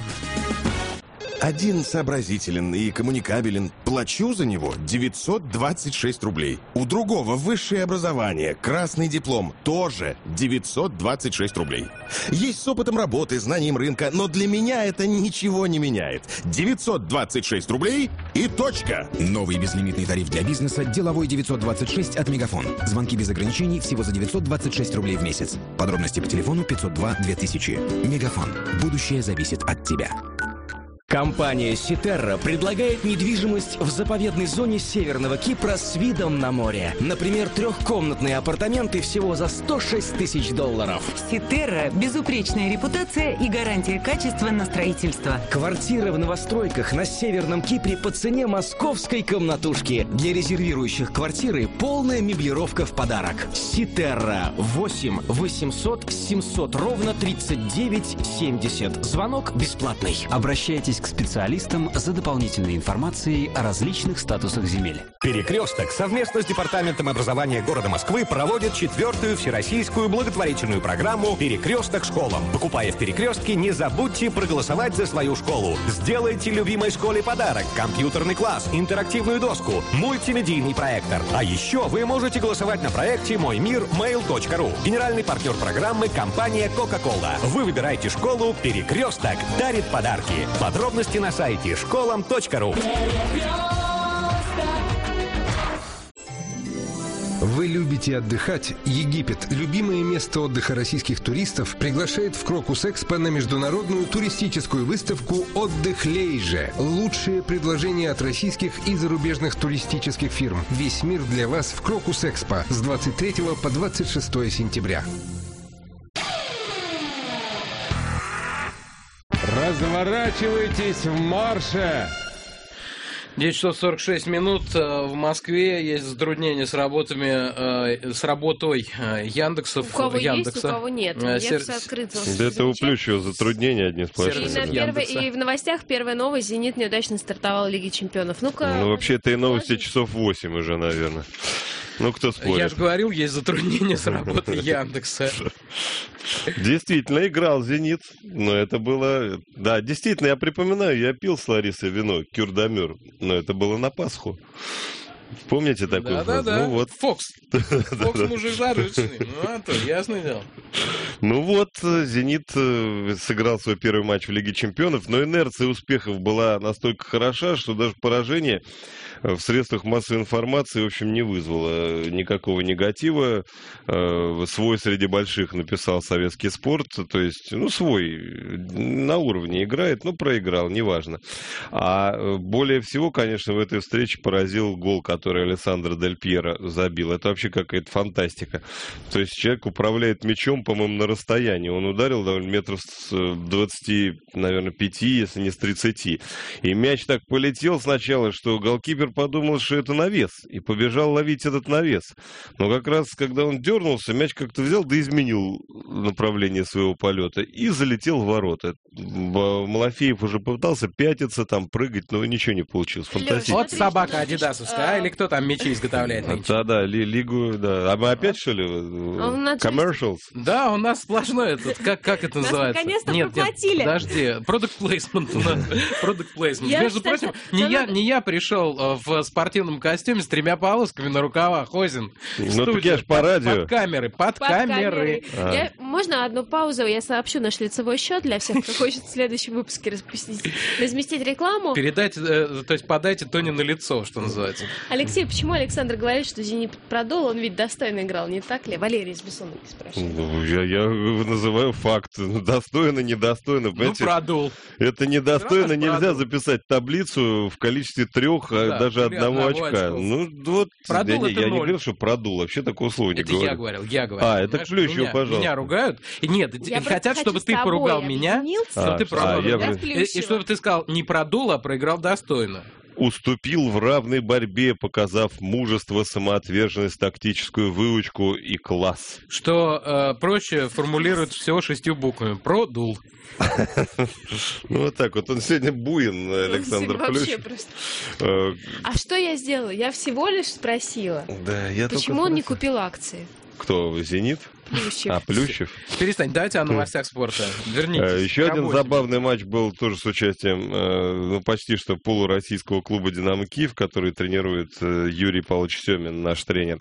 [SPEAKER 16] Один сообразителен и коммуникабелен. Плачу за него девятьсот двадцать шесть рублей. У другого высшее образование, красный диплом, тоже девятьсот двадцать шесть рублей. Есть с опытом работы, знанием рынка, но для меня это ничего не меняет. девятьсот двадцать шесть рублей и точка.
[SPEAKER 17] Новый безлимитный тариф для бизнеса «Деловой девятьсот двадцать шесть» от Мегафон. Звонки без ограничений всего за девятьсот двадцать шесть рублей в месяц. Подробности по телефону пятьсот два две тысячи. Мегафон. Будущее зависит от тебя.
[SPEAKER 18] Компания «Ситерра» предлагает недвижимость в заповедной зоне Северного Кипра с видом на море. Например, трехкомнатные апартаменты всего за сто шесть тысяч долларов.
[SPEAKER 4] «Ситерра» – безупречная репутация и гарантия качества на строительство.
[SPEAKER 18] Квартиры в новостройках на Северном Кипре по цене московской комнатушки. Для резервирующих квартиры полная меблировка в подарок. «Ситерра» восемь восемьсот семьсот ровно тридцать девять семьдесят. Звонок бесплатный.
[SPEAKER 19] Обращайтесь к специалистам за дополнительной информацией о различных статусах земель.
[SPEAKER 20] «Перекресток» совместно с Департаментом образования города Москвы проводит четвертую всероссийскую благотворительную программу «Перекресток школам». Покупая в «Перекрестке», не забудьте проголосовать за свою школу. Сделайте любимой школе подарок: компьютерный класс, интерактивную доску, мультимедийный проектор. А еще вы можете голосовать на проекте «Мой мир» мейл точка ру. Генеральный партнер программы — компания «Кока-кола». Вы выбираете школу, «Перекресток» дарит подарки. Подробности на сайте школам точка ру.
[SPEAKER 7] Вы любите отдыхать? Египет, любимое место отдыха российских туристов, приглашает в Крокус Экспо на международную туристическую выставку «Отдых Лейже». Лучшие предложения от российских и зарубежных туристических фирм. Весь мир для вас в Крокус Экспо с двадцать третьего по двадцать шестое сентября.
[SPEAKER 12] Разворачивайтесь в марше!
[SPEAKER 1] девять часов сорок шесть минут. В Москве есть затруднения с работами, с работой Яндексов.
[SPEAKER 2] У кого
[SPEAKER 1] Яндекса.
[SPEAKER 2] есть, у кого нет.
[SPEAKER 1] Сер...
[SPEAKER 2] Яндекс открыт.
[SPEAKER 14] Да это у Плющева затруднения одни сплошные.
[SPEAKER 2] И, первой, и в новостях первая новость: «Зенит» неудачно стартовал в Лиге чемпионов. Ну-ка.
[SPEAKER 14] Ну, вообще, это и новости часов восемь уже, наверное. Ну, кто спорит?
[SPEAKER 1] Я же говорил, есть затруднения с работой Яндекса.
[SPEAKER 14] Действительно, играл «Зенит», но это было... Да, действительно, я припоминаю, я пил с Ларисой вино, кюрдамюр, но это было на Пасху. Помните такую фразу?
[SPEAKER 1] Да-да-да,
[SPEAKER 14] ну, вот.
[SPEAKER 1] Фокс. Фокс мужик заручный. Ну, а то, ясное дело.
[SPEAKER 14] Ну вот, «Зенит» сыграл свой первый матч в Лиге чемпионов, но инерция успехов была настолько хороша, что даже поражение в средствах массовой информации, в общем, не вызвало никакого негатива. Свой среди больших написал «Советский спорт», то есть, ну, свой, на уровне играет, но проиграл, неважно. А более всего, конечно, в этой встрече поразил гол, который Алессандро Дель Пьеро забил. Это вообще какая-то фантастика. То есть человек управляет мячом, по-моему, на расстоянии. Он ударил довольно метров с двадцати, наверное, пяти, если не с тридцати. И мяч так полетел сначала, что голкипер подумал, что это навес, и побежал ловить этот навес. Но как раз, когда он дернулся, мяч как-то взял, да изменил направление своего полета и залетел в ворота. Малафеев уже пытался пятиться, там, прыгать, но ничего не получилось. Фантастически.
[SPEAKER 1] Вот собака адидасовская, а, или кто там мячи изготовляет?
[SPEAKER 14] Да-да, ли, лигу, да. А мы опять, что ли, commercials?
[SPEAKER 1] Да, у нас сплошной этот, как, как это называется?
[SPEAKER 2] Наконец-то
[SPEAKER 1] нет,
[SPEAKER 2] проплатили.
[SPEAKER 1] Нет, подожди, product placement. Product placement. Между прочим, не я, не я пришел в спортивном костюме с тремя полосками на рукавах, Озин.
[SPEAKER 14] Ну, так я ж по радио.
[SPEAKER 1] Под камеры, под, под камеры.
[SPEAKER 2] А. Я, можно одну паузу? Я сообщу наш лицевой счет для всех, кто хочет в следующем выпуске разместить, разместить рекламу.
[SPEAKER 1] Передайте, то есть подайте Тони на лицо, что называется.
[SPEAKER 2] Алексей, почему Александр говорит, что «Зенит» продул? Он ведь достойно играл, не так ли? Валерий из Бессоновки спрашивает.
[SPEAKER 14] Ну, я, я называю факт. Достойно, недостойно.
[SPEAKER 1] Ну, продул.
[SPEAKER 14] Это недостойно. Нельзя
[SPEAKER 1] продул.
[SPEAKER 14] записать таблицу в количестве трех,
[SPEAKER 1] Да,
[SPEAKER 14] даже одного очка.
[SPEAKER 1] очка.
[SPEAKER 14] Ну, вот,
[SPEAKER 1] Продул
[SPEAKER 14] я,
[SPEAKER 1] это
[SPEAKER 14] я не
[SPEAKER 1] ноль.
[SPEAKER 14] говорил, что продул. Вообще такого слова не
[SPEAKER 1] Это
[SPEAKER 14] говорю.
[SPEAKER 1] я говорил, я говорил.
[SPEAKER 14] А, это
[SPEAKER 1] Понимаешь,
[SPEAKER 14] Плющев,
[SPEAKER 1] меня,
[SPEAKER 14] пожалуйста.
[SPEAKER 1] Меня ругают. И нет,
[SPEAKER 2] Я
[SPEAKER 1] хотят,
[SPEAKER 2] просто
[SPEAKER 1] чтобы
[SPEAKER 2] хочу
[SPEAKER 1] ты
[SPEAKER 2] с тобой
[SPEAKER 1] поругал меня,
[SPEAKER 2] объединиться.
[SPEAKER 1] чтобы
[SPEAKER 14] А,
[SPEAKER 1] ты продул.
[SPEAKER 14] а, я
[SPEAKER 1] да?
[SPEAKER 14] бы-
[SPEAKER 1] и, и чтобы ты сказал, не продул, а проиграл достойно.
[SPEAKER 14] Уступил в равной борьбе, показав мужество, самоотверженность, тактическую выучку и класс.
[SPEAKER 1] Что э, проще формулирует всего шестью буквами. Продул.
[SPEAKER 14] Ну, вот так вот. Он сегодня буин, Александр
[SPEAKER 2] Вообще
[SPEAKER 14] Плющев.
[SPEAKER 2] просто.
[SPEAKER 14] Э,
[SPEAKER 2] А что я сделала? Я всего лишь спросила,
[SPEAKER 14] Да, я
[SPEAKER 2] почему
[SPEAKER 14] только
[SPEAKER 2] он не
[SPEAKER 14] спросил.
[SPEAKER 2] купил акции.
[SPEAKER 14] Кто, «Зенит»?
[SPEAKER 2] Плющев.
[SPEAKER 14] А, Плющев.
[SPEAKER 1] Перестань, давайте о новостях спорта. Вернитесь.
[SPEAKER 14] Э, Еще
[SPEAKER 1] к
[SPEAKER 14] один
[SPEAKER 1] работе.
[SPEAKER 14] забавный матч был тоже с участием, э, ну, почти что полуроссийского клуба «Динамо Киев», который тренирует э, Юрий Павлович Семин, наш тренер.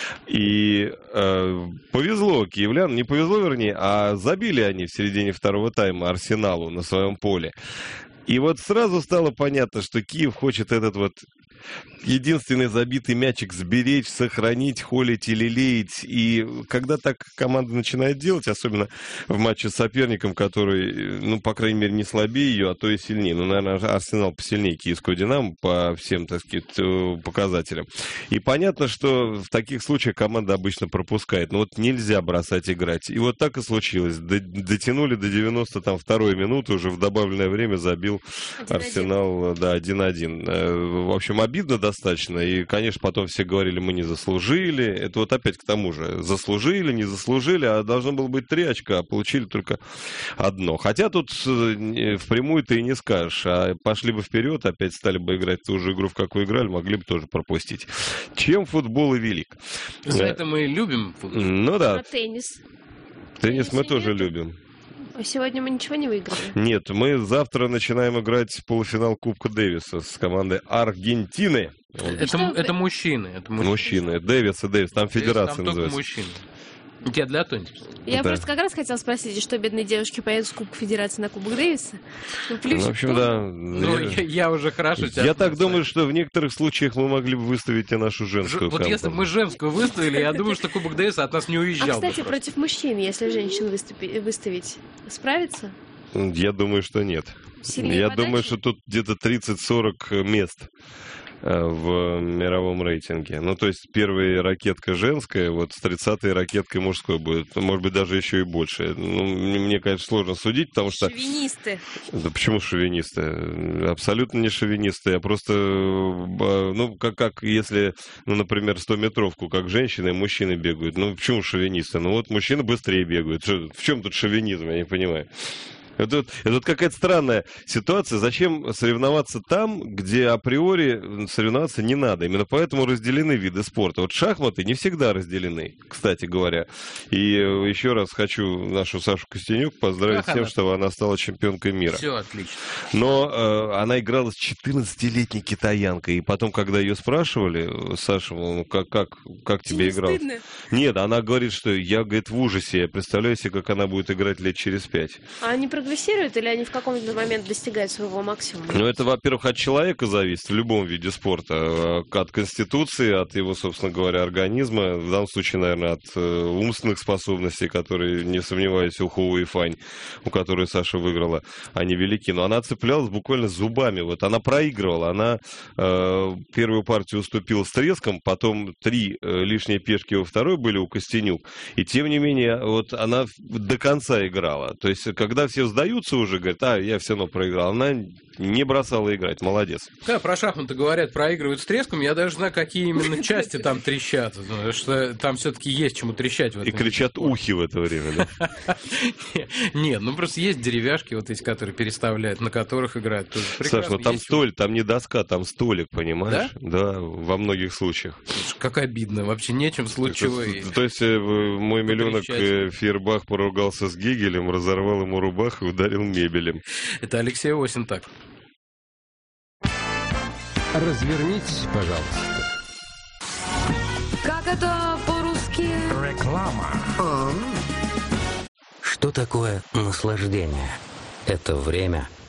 [SPEAKER 14] И э, повезло киевлянам, не повезло, вернее, а забили они в середине второго тайма Арсеналу на своем поле. И вот сразу стало понятно, что Киев хочет этот вот единственный забитый мячик сберечь, сохранить, холить и лелеять. И когда так команда начинает делать, особенно в матче с соперником, который, ну, по крайней мере, не слабее ее, а то и сильнее. Ну, наверное, Арсенал посильнее киевского «Динамо» по всем, так сказать, показателям. И понятно, что в таких случаях команда обычно пропускает. Но вот нельзя бросать играть. И вот так и случилось. Дотянули до девяносто второй минуты, уже в добавленное время забил Арсенал, да, один-один. В общем, обидно достаточно. И, конечно, потом все говорили, мы не заслужили. Это вот опять к тому же. Заслужили, не заслужили, а должно было быть три очка, а получили только одно. Хотя тут впрямую ты и не скажешь. А пошли бы вперед, опять стали бы играть ту же игру, в какую играли, могли бы тоже пропустить. Чем футбол и велик.
[SPEAKER 1] За это мы любим футбол.
[SPEAKER 14] Ну да.
[SPEAKER 2] А теннис?
[SPEAKER 14] Теннис мы тоже любим.
[SPEAKER 2] А сегодня мы ничего не выиграли.
[SPEAKER 14] Нет, мы завтра начинаем играть в полуфинал Кубка Дэвиса с командой Аргентины.
[SPEAKER 1] Это, это мужчины. Это мужчины.
[SPEAKER 14] Мужчины. Дэвис и Дэвис. Там федерация
[SPEAKER 1] там
[SPEAKER 14] называется.
[SPEAKER 1] Только мужчины. Я для Тони.
[SPEAKER 2] Я
[SPEAKER 14] Да.
[SPEAKER 2] просто как раз хотела спросить, что бедные девушки поедут с Кубка Федерации на Кубок Дэвиса? Ну, Плющев
[SPEAKER 14] Ну, в общем,
[SPEAKER 2] тоже.
[SPEAKER 14] да.
[SPEAKER 1] Ну, я, я уже хорошо тебя
[SPEAKER 14] Я так
[SPEAKER 1] знаю.
[SPEAKER 14] думаю, что в некоторых случаях мы могли бы выставить и нашу женскую
[SPEAKER 1] Вот
[SPEAKER 14] команду.
[SPEAKER 1] если бы мы женскую выставили, я думаю, что Кубок Дэвиса от нас не
[SPEAKER 2] А,
[SPEAKER 1] уезжал.
[SPEAKER 2] кстати,
[SPEAKER 1] бы
[SPEAKER 2] против мужчин, если женщин выступи- выставить, справится?
[SPEAKER 14] Я думаю, что нет.
[SPEAKER 2] Сильнее
[SPEAKER 14] Я
[SPEAKER 2] подачи?
[SPEAKER 14] думаю, что тут где-то тридцать-сорок мест э, в мировом рейтинге. Ну, то есть первая ракетка женская, вот с тридцатой ракеткой мужской будет. Может быть, даже еще и больше. Ну, мне, мне, конечно, сложно судить, потому что...
[SPEAKER 2] Шовинисты.
[SPEAKER 14] Да почему шовинисты? Абсолютно не шовинисты. Я просто, э, ну, как, как если, ну, например, стометровку, как женщины и мужчины бегают. Ну, почему шовинисты? Ну, вот мужчины быстрее бегают. Что, в чем тут шовинизм, я не понимаю. Это, вот- это вот какая-то странная ситуация. Зачем соревноваться там, где априори соревноваться не надо? Именно поэтому разделены виды спорта. Вот шахматы не всегда разделены, кстати говоря. И э, еще раз хочу нашу Сашу Костенюк поздравить
[SPEAKER 1] Как
[SPEAKER 14] с тем,
[SPEAKER 1] она?
[SPEAKER 14] что она стала чемпионкой мира.
[SPEAKER 1] Все отлично.
[SPEAKER 14] Но э, она играла с четырнадцатилетней китаянкой. И потом, когда ее спрашивали, Саша, ну, как, как, как тебе
[SPEAKER 2] Не
[SPEAKER 14] игралось?
[SPEAKER 2] стыдно?
[SPEAKER 14] Нет, она говорит, что я, говорит, в ужасе. Я представляю себе, как она будет играть лет через пять.
[SPEAKER 2] А они прогрессируют или они в каком-то момент достигают своего максимума?
[SPEAKER 14] Ну, это, во-первых, от человека зависит в любом виде спорта. Э, От конституции, от его, собственно говоря, организма. В данном случае, наверное, от э, умственных способностей, которые, не сомневаюсь, у Хоу и Фань, у которой Саша выиграла, они велики. Но она цеплялась буквально зубами. Вот она проигрывала. Она э, первую партию уступила с треском, потом три э, лишние пешки во второй были у Костенюк. И, тем не менее, вот она до конца играла. То есть, когда все сдаются уже, говорят, а, я все равно проиграл. Она не бросала играть. Молодец.
[SPEAKER 1] Когда про шахматы говорят, проигрывают с треском, я даже знаю, какие именно части там трещат. Потому что там все-таки есть чему трещать в этом.
[SPEAKER 14] И кричат ухи в это время, да?
[SPEAKER 1] Нет, ну просто есть деревяшки, вот эти, которые переставляют, на которых играют. Тоже
[SPEAKER 14] Саш,
[SPEAKER 1] прекрасно.
[SPEAKER 14] ну там
[SPEAKER 1] Есть
[SPEAKER 14] столик, там не доска, там столик, понимаешь? Да, во многих случаях.
[SPEAKER 1] Как обидно, вообще нечем случилось.
[SPEAKER 14] То, то есть э, мой миллионок э, Фейербах поругался с Гегелем, разорвал ему рубах и ударил мебелем.
[SPEAKER 1] Это Алексей Осин так.
[SPEAKER 7] Развернитесь, пожалуйста.
[SPEAKER 9] Как это по-русски?
[SPEAKER 5] Реклама.
[SPEAKER 21] Что такое наслаждение? Это время,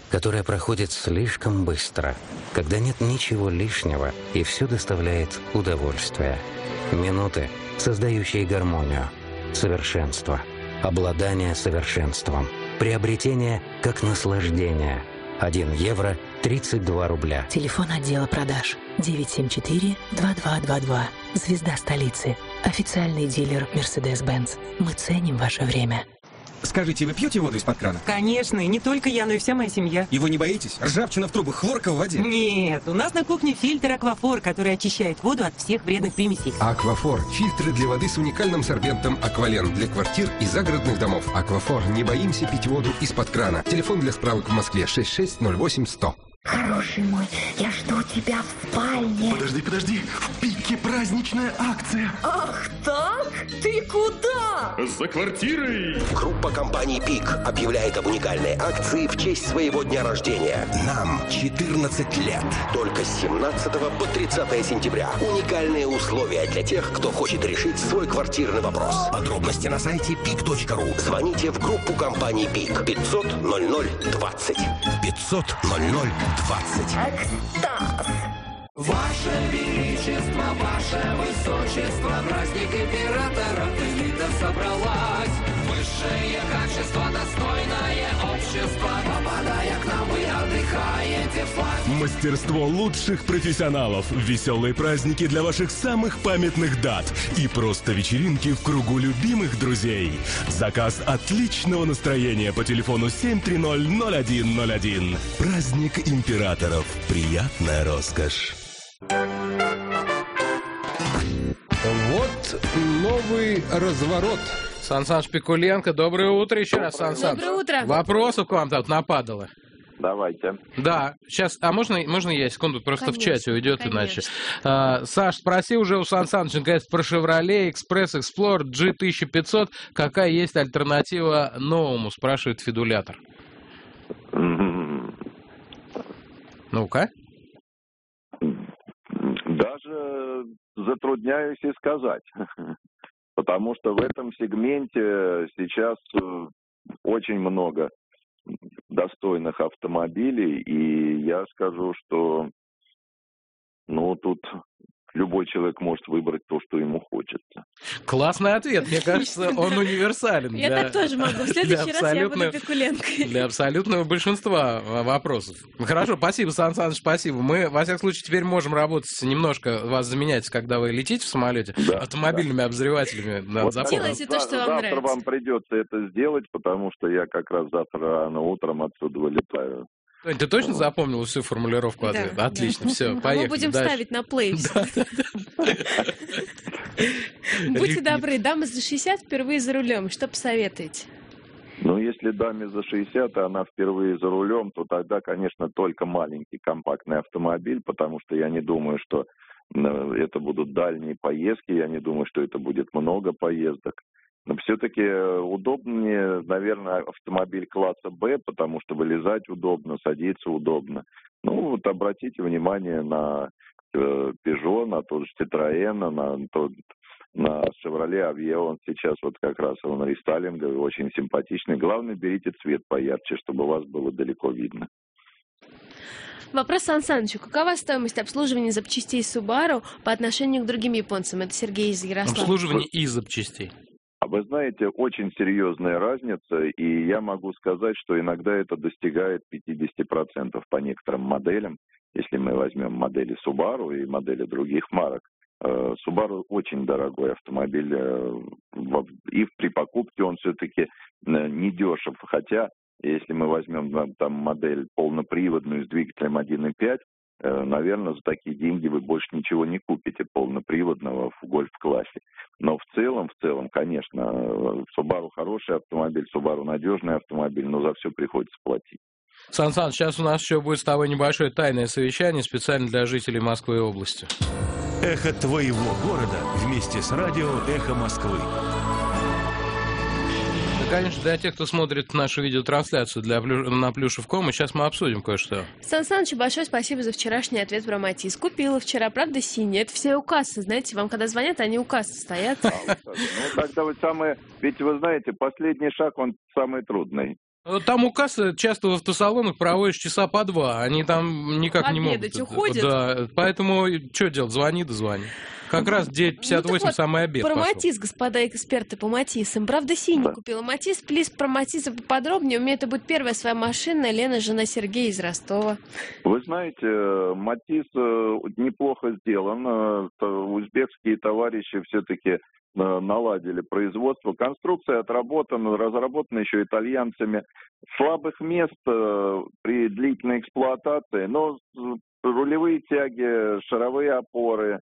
[SPEAKER 21] которая проходит слишком быстро, когда нет ничего лишнего и все доставляет удовольствие. Минуты, создающие гармонию, совершенство, обладание совершенством, приобретение как наслаждение. один евро тридцать два рубля.
[SPEAKER 22] Телефон отдела продаж девять семь четыре два два два два. Звезда столицы. Официальный дилер Mercedes-Benz. Мы ценим ваше время.
[SPEAKER 17] Скажите, вы пьете воду из-под крана?
[SPEAKER 4] Конечно, и не только я, но и вся моя семья.
[SPEAKER 17] И вы не боитесь? Ржавчина в трубах, хлорка в воде?
[SPEAKER 4] Нет, у нас на кухне фильтр Аквафор, который очищает воду от всех вредных примесей.
[SPEAKER 7] Аквафор – фильтры для воды с уникальным сорбентом Аквален для квартир и загородных домов. Аквафор. Не боимся пить воду из-под крана. Телефон для справок в Москве шесть шесть ноль восемь сто.
[SPEAKER 23] Хороший мой, я жду тебя в спальне.
[SPEAKER 5] Подожди, подожди, в пике праздничная акция.
[SPEAKER 23] Ах так? Ты куда?
[SPEAKER 5] За квартирой.
[SPEAKER 24] Группа компаний «Пик» объявляет об уникальной акции в честь своего дня рождения. Нам четырнадцать лет. Только с семнадцатого по тридцатое сентября. Уникальные условия для тех, кто хочет решить свой квартирный вопрос. Подробности на сайте пик точка ру. Звоните в группу компаний «Пик» пятьсот ноль ноль двадцать. пятьсот ноль ноль двадцать.
[SPEAKER 23] Экстаз.
[SPEAKER 25] Ваше Величество, Ваше Высочество, праздник императора, элита собралась. Высшее качество, достойное общество, попадая к нам, вы отдыхаете в славе.
[SPEAKER 26] Мастерство лучших профессионалов, веселые праздники для ваших самых памятных дат и просто вечеринки в кругу любимых друзей. Заказ отличного настроения по телефону семь три ноль ноль один ноль один. Праздник императоров. Приятная роскошь.
[SPEAKER 7] Вот новый разворот.
[SPEAKER 1] Сан Саныч Пикуленко, доброе утро еще раз, Сан Саныч.
[SPEAKER 2] Доброе утро.
[SPEAKER 1] Вопросов к вам тут нападало.
[SPEAKER 13] Давайте.
[SPEAKER 1] Да, сейчас, а можно, можно я секунду, просто
[SPEAKER 2] Конечно,
[SPEAKER 1] в чате уйдет
[SPEAKER 2] конечно.
[SPEAKER 1] иначе. А, Саш, спроси уже у Сан Саныча, говорит, про Chevrolet Express Explorer джи тысяча пятьсот, какая есть альтернатива новому, спрашивает Фидулятор. Ну-ка.
[SPEAKER 13] Даже затрудняюсь и сказать, потому что в этом сегменте сейчас очень много достойных автомобилей, и я скажу, что ну тут любой человек может выбрать то, что ему хочется.
[SPEAKER 1] Классный ответ, мне кажется, он универсален.
[SPEAKER 2] Я
[SPEAKER 1] для,
[SPEAKER 2] так тоже могу. В следующий раз я буду Пикуленкой.
[SPEAKER 1] Для абсолютного большинства вопросов. Хорошо, спасибо, Сан Саныч, спасибо. Мы, во всяком случае, теперь можем работать немножко, вас заменять, когда вы летите в самолете, да, автомобильными да. обзревателями.
[SPEAKER 13] Вот
[SPEAKER 2] делайте то, что вам
[SPEAKER 13] завтра
[SPEAKER 2] нравится.
[SPEAKER 13] Вам придется это сделать, потому что я как раз завтра рано утром отсюда вылетаю.
[SPEAKER 1] Тонь, ты точно запомнил всю формулировку ответа? Да, Отлично, да. Все, поехали.
[SPEAKER 2] Мы будем
[SPEAKER 1] дальше.
[SPEAKER 2] ставить на плей. Будьте добры, дама за шестьдесят впервые за рулем. Что посоветуете?
[SPEAKER 13] Ну, если даме за шестьдесят, и она впервые за рулем, то тогда, конечно, только маленький компактный автомобиль, потому что я не думаю, что это будут дальние поездки, я не думаю, что это будет много поездок. Но все-таки удобнее, наверное, автомобиль класса Б, потому что вылезать удобно, садиться удобно. Ну, вот обратите внимание на э, Peugeot, на тот же Citroën, на тот, на Chevrolet Aveo. Он сейчас вот как раз он рестайлинговый, очень симпатичный. Главное, берите цвет поярче, чтобы вас было далеко видно.
[SPEAKER 2] Вопрос Сан Санычу. Какова стоимость обслуживания запчастей Subaru по отношению к другим японцам? Это Сергей из Ярославля.
[SPEAKER 1] Обслуживание и запчастей.
[SPEAKER 13] А вы знаете, очень серьезная разница, и я могу сказать, что иногда это достигает пятьдесят процентов по некоторым моделям. Если мы возьмем модели Subaru и модели других марок, Subaru очень дорогой автомобиль, и при покупке он все-таки не дешев. Хотя, если мы возьмем там модель полноприводную с двигателем один и пять, наверное, за такие деньги вы больше ничего не купите полноприводного в гольф-классе. Но в целом, в целом, конечно, Subaru хороший автомобиль, Subaru надежный автомобиль, но за все приходится платить.
[SPEAKER 1] Сан Саныч, сейчас у нас еще будет с тобой небольшое тайное совещание специально для жителей Москвы и области.
[SPEAKER 5] Эхо твоего города вместе с радио «Эхо Москвы».
[SPEAKER 1] Конечно, для тех, кто смотрит нашу видеотрансляцию для плюш... на плюшев точка ком, и сейчас мы обсудим кое-что.
[SPEAKER 2] Сан Саныч, большое спасибо за вчерашний ответ про Матис. Купила вчера, правда, синий. Это все у кассы, знаете, вам когда звонят, они у кассы стоят.
[SPEAKER 13] Ну, тогда вот самое... Ведь вы знаете, последний шаг, он самый трудный.
[SPEAKER 1] Там у кассы часто в автосалонах проводишь часа по два. Они там никак
[SPEAKER 2] Обедать
[SPEAKER 1] не могут.
[SPEAKER 2] уходят.
[SPEAKER 1] Да, поэтому что делать? Звони да звони. Как раз девять пятьдесят восемь
[SPEAKER 2] ну, вот
[SPEAKER 1] самый обед
[SPEAKER 2] про
[SPEAKER 1] пошел.
[SPEAKER 2] Матис, господа эксперты по Матисам. Правда, синий да. купила Матис. Плиз про Матиса поподробнее. У меня это будет первая своя машина. Лена, жена Сергея из Ростова.
[SPEAKER 13] Вы знаете, Матис неплохо сделан. Узбекские товарищи все-таки наладили производство. Конструкция отработана, разработана еще итальянцами. Слабых мест при длительной эксплуатации, но рулевые тяги, шаровые опоры,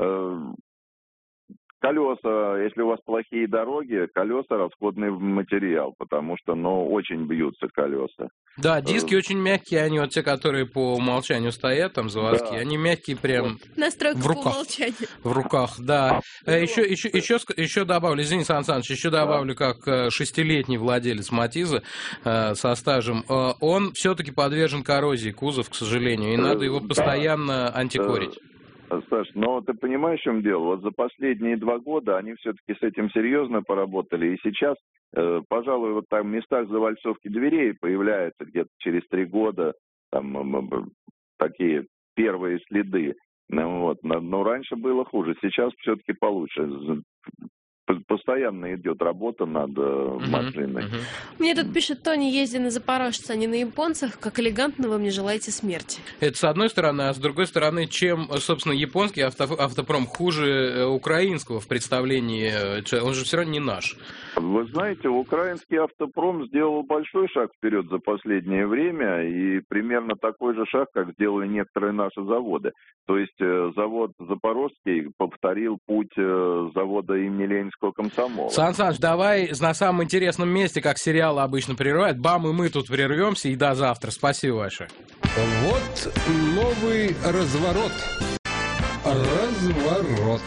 [SPEAKER 13] колеса, если у вас плохие дороги, колеса расходный материал, потому что, ну, очень бьются колеса.
[SPEAKER 1] Да, диски очень мягкие, они вот те, которые по умолчанию стоят, там, заводские, да. Они мягкие прям
[SPEAKER 2] Настройка
[SPEAKER 1] в руках.
[SPEAKER 2] по умолчанию. В
[SPEAKER 1] руках, да. Еще, еще, еще, еще добавлю, извините, Сан Саныч, еще добавлю, как шестилетний владелец Матиза э, со стажем, э, он все-таки подвержен коррозии кузов, к сожалению, и надо его постоянно антикорить.
[SPEAKER 13] Саш, но ты понимаешь, в чем дело? Вот за последние два года они все-таки с этим серьезно поработали, и сейчас, э, пожалуй, вот там в местах завальцовки дверей появляются где-то через три года там э, такие первые следы. Ну, вот. Но раньше было хуже, сейчас все-таки получше. Постоянно идет работа над uh-huh, машиной.
[SPEAKER 2] Uh-huh. Мне тут пишет Тони, езди на запорожца, а не на японцах. Как элегантно вы мне желаете смерти.
[SPEAKER 1] Это с одной стороны, а с другой стороны, чем, собственно, японский авто, автопром хуже украинского в представлении, он же все равно не наш.
[SPEAKER 13] Вы знаете, украинский автопром сделал большой шаг вперед за последнее время, и примерно такой же шаг, как сделали некоторые наши заводы. То есть завод Запорожский повторил путь завода имени Ленинского комсомола.
[SPEAKER 1] Сан Саныч, давай на самом интересном месте, как сериалы обычно прерывают. Бам, и мы тут прервемся, и до завтра. Спасибо большое.
[SPEAKER 7] Вот новый разворот. Разворот.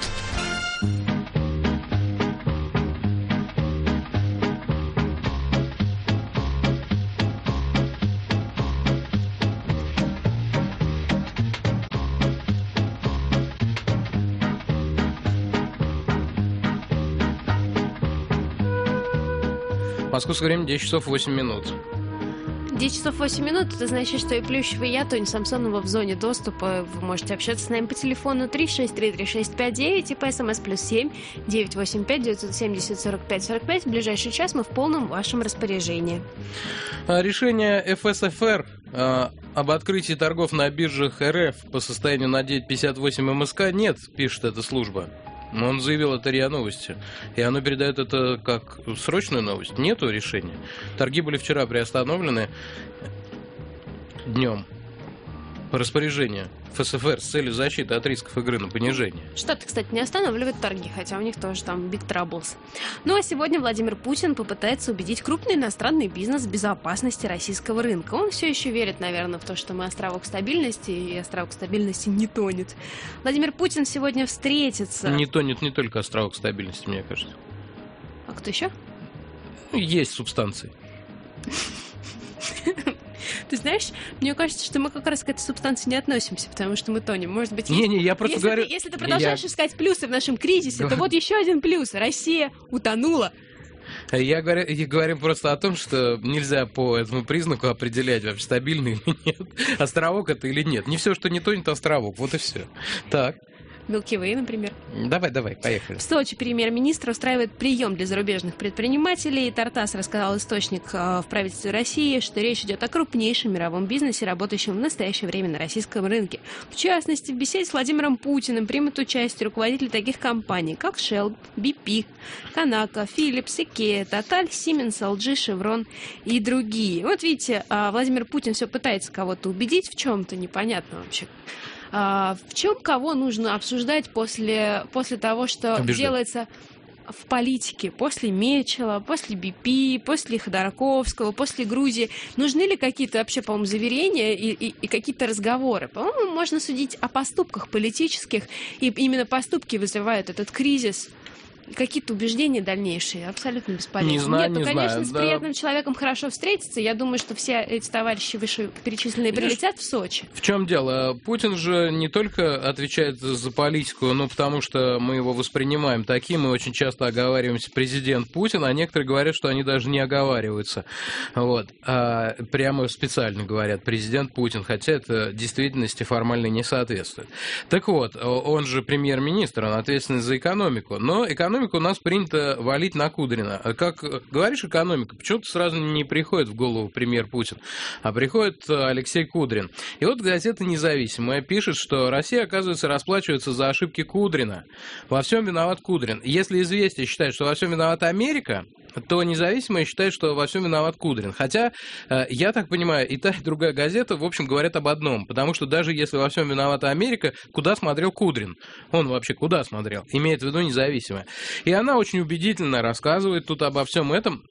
[SPEAKER 1] Московское время десять часов восемь минут.
[SPEAKER 2] десять часов восемь минут, это значит, что и Плющева, и я, Тоня Самсонова, в зоне доступа. Вы можете общаться с нами по телефону три шесть три три шесть пять девять и по смс плюс семь девятьсот восемьдесят пять девятьсот семьдесят сорок пять сорок пять. В ближайший час мы в полном вашем распоряжении.
[SPEAKER 1] Решение эф эс эф эр э, об открытии торгов на биржах эр эф по состоянию на девять пятьдесят восемь эм эс ка нет, пишет эта служба. Он заявил это РИА Новости. И оно передает это как срочную новость. Нету решения. Торги были вчера приостановлены днем по распоряжению эф эс эф эр с целью защиты от рисков игры на понижение.
[SPEAKER 2] Штаты, кстати, не останавливают торги, хотя у них тоже там big troubles. Ну а сегодня Владимир Путин попытается убедить крупный иностранный бизнес в безопасности российского рынка. Он все еще верит, наверное, в то, что мы островок стабильности, и островок стабильности не тонет. Владимир Путин сегодня встретится...
[SPEAKER 1] Не тонет не только островок стабильности, мне кажется.
[SPEAKER 2] А кто еще?
[SPEAKER 1] Есть субстанции.
[SPEAKER 2] Ты знаешь, мне кажется, что мы как раз к этой субстанции не относимся, потому что мы тонем. Может быть,
[SPEAKER 1] не, не, я просто
[SPEAKER 2] если,
[SPEAKER 1] говорю...
[SPEAKER 2] ты, если ты продолжаешь
[SPEAKER 1] я...
[SPEAKER 2] искать плюсы в нашем кризисе, то вот еще один плюс. Россия утонула.
[SPEAKER 1] Я говорю, я говорю просто о том, что нельзя по этому признаку определять, вообще стабильный или нет. Островок это или нет. Не все, что не тонет, островок. Вот и все. Так.
[SPEAKER 2] Milky Way, например.
[SPEAKER 1] Давай, давай, поехали.
[SPEAKER 2] В Сочи премьер-министр устраивает прием для зарубежных предпринимателей. Тартас рассказал источник в правительстве России, что речь идет о крупнейшем мировом бизнесе, работающем в настоящее время на российском рынке. В частности, в беседе с Владимиром Путиным примут участие руководители таких компаний, как Shell, би пи, Канака, Philips, IKEA, Total, Siemens, эл джи, Chevron и другие. Вот видите, Владимир Путин все пытается кого-то убедить в чем-то, непонятно вообще. А, в чем кого нужно обсуждать после, после того, что Убежден. делается в политике, после Мечела, после би пи, после Ходорковского, после Грузии? Нужны ли какие-то вообще, по-моему, заверения и, и, и какие-то разговоры? По-моему, можно судить о поступках политических, и именно поступки вызывают этот кризис. какие-то убеждения дальнейшие абсолютно бесполезны.
[SPEAKER 1] Не знаю,
[SPEAKER 2] Нет,
[SPEAKER 1] не
[SPEAKER 2] ну, конечно,
[SPEAKER 1] знаю,
[SPEAKER 2] с
[SPEAKER 1] да.
[SPEAKER 2] приятным человеком хорошо встретиться. Я думаю, что все эти товарищи вышеперечисленные прилетят в Сочи.
[SPEAKER 1] В чем дело? Путин же не только отвечает за политику, но потому что мы его воспринимаем таким, мы очень часто оговариваемся президент Путин, а некоторые говорят, что они даже не оговариваются. Вот. А прямо специально говорят президент Путин, хотя это действительности формально не соответствует. Так вот, он же премьер-министр, он ответственный за экономику, но экономику у нас принято валить на Кудрина. Как говоришь экономика, почему-то сразу не приходит в голову премьер Путин, а приходит Алексей Кудрин. И вот газета «Независимая» пишет, что Россия, оказывается, расплачивается за ошибки Кудрина. Во всем виноват Кудрин. Если «Известия» считает, что во всем виновата Америка, то «Независимая» считает, что во всем виноват Кудрин. Хотя, я так понимаю, и та, и другая газета, в общем, говорят об одном. Потому что даже если во всем виновата Америка, куда смотрел Кудрин? Он вообще куда смотрел? Имеет в виду «Независимая». И она очень убедительно рассказывает тут обо всем этом.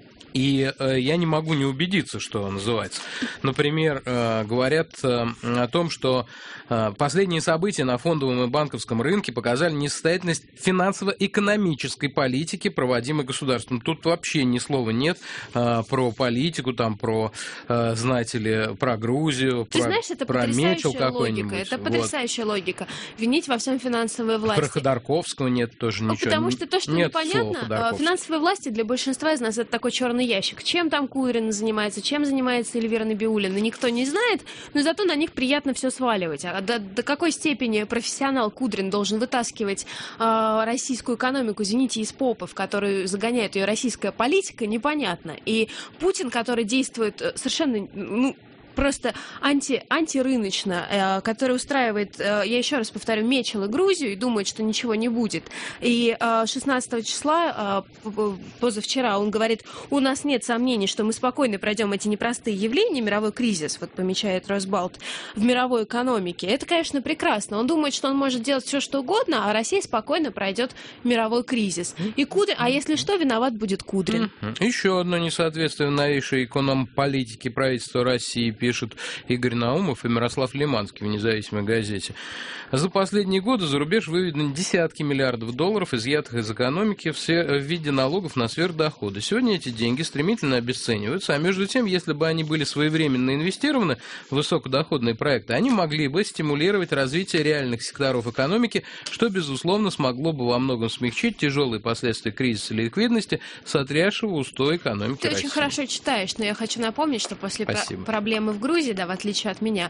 [SPEAKER 1] И э, я не могу не убедиться, что называется. Например, э, говорят э, о том, что э, последние события на фондовом и банковском рынке показали несостоятельность финансово-экономической политики, проводимой государством. Тут вообще ни слова нет э, про политику, там, про, э, знаете ли, про Грузию,
[SPEAKER 2] Ты
[SPEAKER 1] про,
[SPEAKER 2] знаешь, это
[SPEAKER 1] про Мечел какой-нибудь.
[SPEAKER 2] Логика, это
[SPEAKER 1] Вот.
[SPEAKER 2] потрясающая логика. Винить во всем финансовые власти.
[SPEAKER 1] Про Ходорковского нет тоже
[SPEAKER 2] Ну,
[SPEAKER 1] ничего.
[SPEAKER 2] потому что то, что
[SPEAKER 1] нет слова
[SPEAKER 2] непонятно,
[SPEAKER 1] Ходорковского.
[SPEAKER 2] финансовые власти для большинства из нас это такой черный ящик. Чем там Кудрин занимается, чем занимается Эльвира Набиуллина, никто не знает, но зато на них приятно все сваливать. А до, до какой степени профессионал Кудрин должен вытаскивать э, российскую экономику, извините, из попы, в которую загоняет ее российская политика, непонятно. И Путин, который действует совершенно... Ну, просто анти, антирыночно, э, который устраивает, э, я еще раз повторю, Мечел и Грузию и думает, что ничего не будет. И э, шестнадцатого числа, э, позавчера, он говорит, у нас нет сомнений, что мы спокойно пройдем эти непростые явления, мировой кризис, вот помечает Росбалт, в мировой экономике. Это, конечно, прекрасно. Он думает, что он может делать все, что угодно, а Россия спокойно пройдет мировой кризис. И Кудрин, а если что, виноват будет Кудрин.
[SPEAKER 1] Еще одно несоответствие новейшей эконом-политики правительства России, пишут Игорь Наумов и Мирослав Лиманский в «Независимой газете». За последние годы за рубеж выведены десятки миллиардов долларов, изъятых из экономики все в виде налогов на сверхдоходы. Сегодня эти деньги стремительно обесцениваются, а между тем, если бы они были своевременно инвестированы в высокодоходные проекты, они могли бы стимулировать развитие реальных секторов экономики, что, безусловно, смогло бы во многом смягчить тяжелые последствия кризиса ликвидности, сотрясшего устой экономики
[SPEAKER 2] Ты
[SPEAKER 1] России.
[SPEAKER 2] очень хорошо читаешь, но я хочу напомнить, что после про-
[SPEAKER 1] Спасибо.
[SPEAKER 2] проблемы в Грузии, да, в отличие от меня,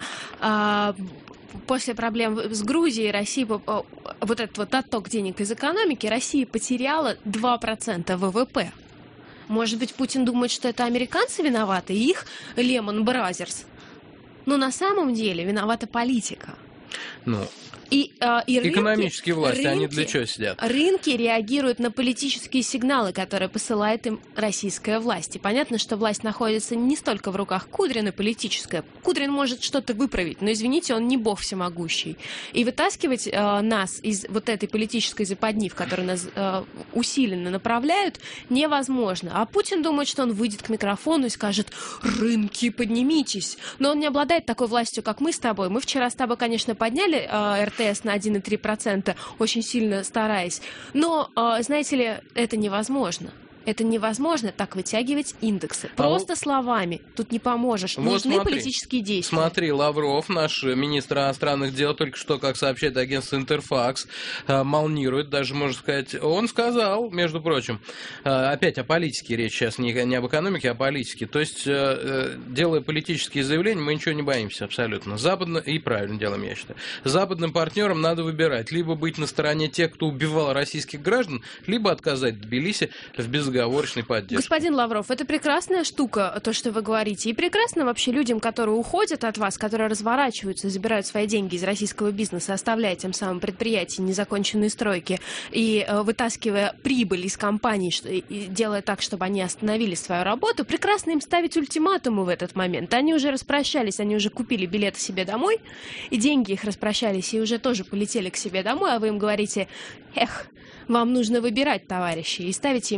[SPEAKER 2] а, после проблем с Грузией Россия, вот этот вот отток денег из экономики, Россия потеряла два процента ВВП. Может быть, Путин думает, что это американцы виноваты, и их Lehman Brothers. Но на самом деле виновата политика.
[SPEAKER 1] Ну,
[SPEAKER 2] И, э, и рынки,
[SPEAKER 1] экономические власти,
[SPEAKER 2] рынки,
[SPEAKER 1] они для чего сидят?
[SPEAKER 2] Рынки реагируют на политические сигналы, которые посылает им российская власть. И понятно, что власть находится не столько в руках Кудрина политическая. Кудрин может что-то выправить, но, извините, он не бог всемогущий. И вытаскивать э, нас из вот этой политической западни, в которую нас э, усиленно направляют, невозможно. А Путин думает, что он выйдет к микрофону и скажет: «Рынки, поднимитесь». Но он не обладает такой властью, как мы с тобой. Мы вчера с тобой, конечно, подняли э, эр тэ эс на один и три десятых процента, очень сильно стараясь. Но, э, знаете ли, это невозможно. Это невозможно так вытягивать индексы. Просто а словами. Тут не поможешь.
[SPEAKER 1] Вот
[SPEAKER 2] Нужны
[SPEAKER 1] смотри,
[SPEAKER 2] политические действия.
[SPEAKER 1] Смотри, Лавров, наш министр иностранных дел, только что, как сообщает агентство Интерфакс, молнирует, даже, можно сказать, он сказал, между прочим, опять о политике речь сейчас, не, не об экономике, а о политике. То есть, делая политические заявления, мы ничего не боимся абсолютно. Западно, и правильно делаем, я считаю. Западным партнерам надо выбирать. Либо быть на стороне тех, кто убивал российских граждан, либо отказать Тбилиси в безопасности.
[SPEAKER 2] Господин Лавров, это прекрасная штука, то, что вы говорите. И прекрасно вообще людям, которые уходят от вас, которые разворачиваются, забирают свои деньги из российского бизнеса, оставляя тем самым предприятия незаконченные стройки и э, вытаскивая прибыль из компаний, что, и делая так, чтобы они остановили свою работу, прекрасно им ставить ультиматумы в этот момент. Они уже распрощались, они уже купили билеты себе домой, и деньги их распрощались, и уже тоже полетели к себе домой, а вы им говорите: эх, вам нужно выбирать, товарищи, и ставите им такой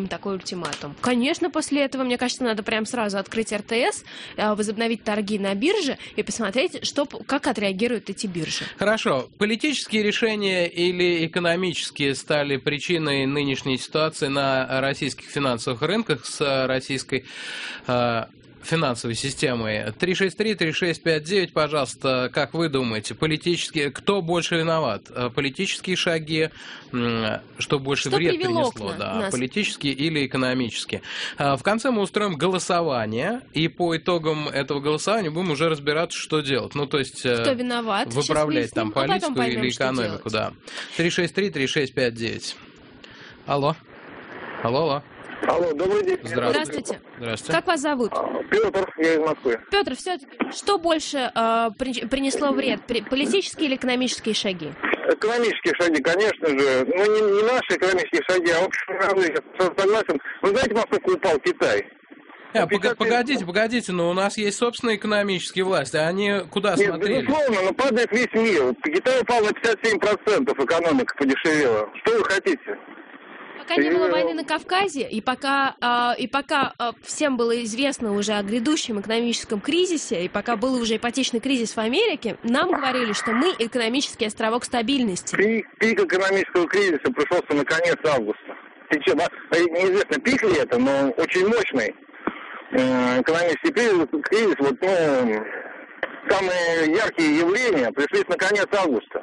[SPEAKER 2] ультиматум. Конечно, после этого, мне кажется, надо прям сразу открыть эр тэ эс, возобновить торги на бирже и посмотреть, что, как отреагируют эти биржи.
[SPEAKER 1] Хорошо. Политические решения или экономические стали причиной нынешней ситуации на российских финансовых рынках с российской э, финансовой системой? три шесть три три шесть пять девять, пожалуйста, как вы думаете, политические, кто больше виноват? Политические шаги, что больше
[SPEAKER 2] что
[SPEAKER 1] вред принесло, да, политические или экономические? В конце мы устроим голосование, и по итогам этого голосования будем уже разбираться, что делать. Ну, то есть
[SPEAKER 2] кто виноват?
[SPEAKER 1] Выправлять там политику
[SPEAKER 2] а поймем,
[SPEAKER 1] или экономику, да. три шесть три три шесть пять девять. Алло. Алло, алло.
[SPEAKER 3] Алло, добрый день.
[SPEAKER 2] Здравствуйте.
[SPEAKER 1] Здравствуйте.
[SPEAKER 2] Как вас зовут?
[SPEAKER 3] Петр, я из Москвы.
[SPEAKER 2] Петр, все-таки, что больше э, при, принесло вред, при, политические или экономические шаги?
[SPEAKER 3] Экономические шаги, конечно же. Ну, не, не наши экономические шаги, а общемировые. Я согласен. Вы знаете, насколько упал Китай?
[SPEAKER 1] А, погодите, погодите, но у нас есть собственные экономические власти, а они куда
[SPEAKER 3] Нет,
[SPEAKER 1] смотрели?
[SPEAKER 3] безусловно, но падает весь мир. Китай упал на пятьдесят семь процентов, экономика подешевела. Что вы хотите?
[SPEAKER 2] Пока не было войны на Кавказе, и пока, э, и пока э, всем было известно уже о грядущем экономическом кризисе, и пока был уже ипотечный кризис в Америке, нам говорили, что мы экономический островок стабильности.
[SPEAKER 3] Пик, пик экономического кризиса пришелся на конец августа. Причем, неизвестно, пик ли это, но очень мощный э, экономический кризис, кризис вот, ну, самые яркие явления пришлись на конец августа.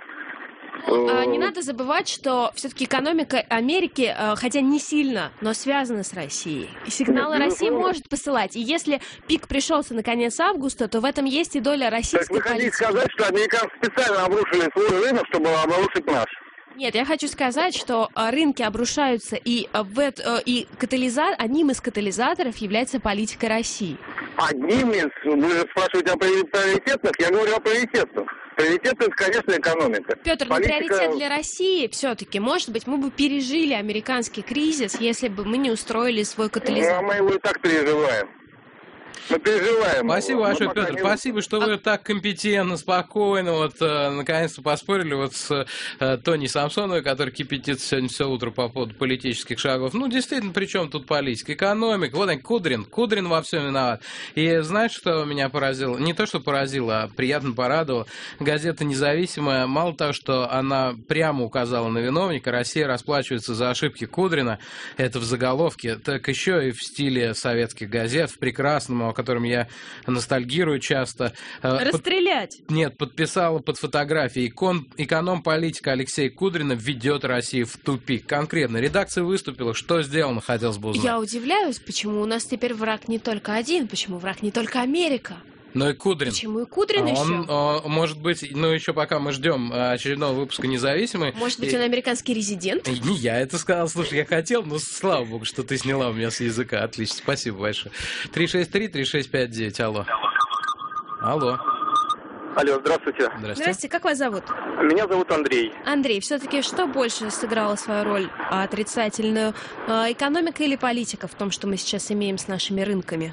[SPEAKER 2] А не надо забывать, что все-таки экономика Америки, хотя не сильно, но связана с Россией. И сигналы
[SPEAKER 3] Нет,
[SPEAKER 2] Россия может посылать. И если пик пришелся на конец августа, то в этом есть и доля российской
[SPEAKER 3] политики. Так вы хотите
[SPEAKER 2] политики.
[SPEAKER 3] сказать, что американцы специально обрушили свой рынок, чтобы обрушить наш?
[SPEAKER 2] Нет, я хочу сказать, что рынки обрушаются, и, в, и катализатор, одним из катализаторов является политика России.
[SPEAKER 3] Одним из? Вы же спрашиваете о приоритетных? Я говорю о приоритетных. Приоритет это, конечно, экономика.
[SPEAKER 2] Петр,
[SPEAKER 3] Политика...
[SPEAKER 2] но приоритет для России все-таки, может быть, мы бы пережили американский кризис, если бы мы не устроили свой катализатор.
[SPEAKER 3] Ну, а мы его и так переживаем. Мы переживаем.
[SPEAKER 1] Спасибо большое, Петр. Не... Спасибо, что вы так компетентно, спокойно, вот, э, наконец-то поспорили вот с э, Тони Самсоновой, который кипятится сегодня все утро по поводу политических шагов. Ну, действительно, при чем тут политика? Экономика. Вот он, Кудрин. Кудрин во всем виноват. И знаешь, что меня поразило? Не то, что поразило, а приятно порадовало. Газета «Независимая», мало того, что она прямо указала на виновника, Россия расплачивается за ошибки Кудрина, это в заголовке, так еще и в стиле советских газет, в прекрасном, о котором я ностальгирую часто.
[SPEAKER 2] Расстрелять?
[SPEAKER 1] Под... Нет, подписала под фотографией. Икон... Эконом-политика Алексея Кудрина ведет Россию в тупик. Конкретно. Редакция выступила. Что сделано, хотелось бы узнать.
[SPEAKER 2] Я удивляюсь, почему у нас теперь враг не только один, почему враг не только Америка.
[SPEAKER 1] Но и Кудрин.
[SPEAKER 2] Почему и Кудрин
[SPEAKER 1] он,
[SPEAKER 2] еще?
[SPEAKER 1] Он, может быть, ну еще пока мы ждем очередного выпуска «Независимой».
[SPEAKER 2] Может быть,
[SPEAKER 1] и...
[SPEAKER 2] он американский резидент?
[SPEAKER 1] Не я это сказал, слушай, я хотел, но слава богу, что ты сняла у меня с языка. Отлично, спасибо большое. три шесть три три шесть пять девять, алло. Алло.
[SPEAKER 3] Алло, здравствуйте.
[SPEAKER 1] Здравствуйте.
[SPEAKER 2] Здравствуйте, как вас зовут?
[SPEAKER 3] Меня зовут Андрей.
[SPEAKER 2] Андрей, все-таки что больше сыграло свою роль отрицательную? Экономика или политика в том, что мы сейчас имеем с нашими рынками?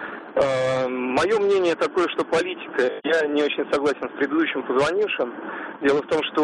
[SPEAKER 3] Мое мнение такое, что политика. Я не очень согласен с предыдущим позвонившим. Дело в том, что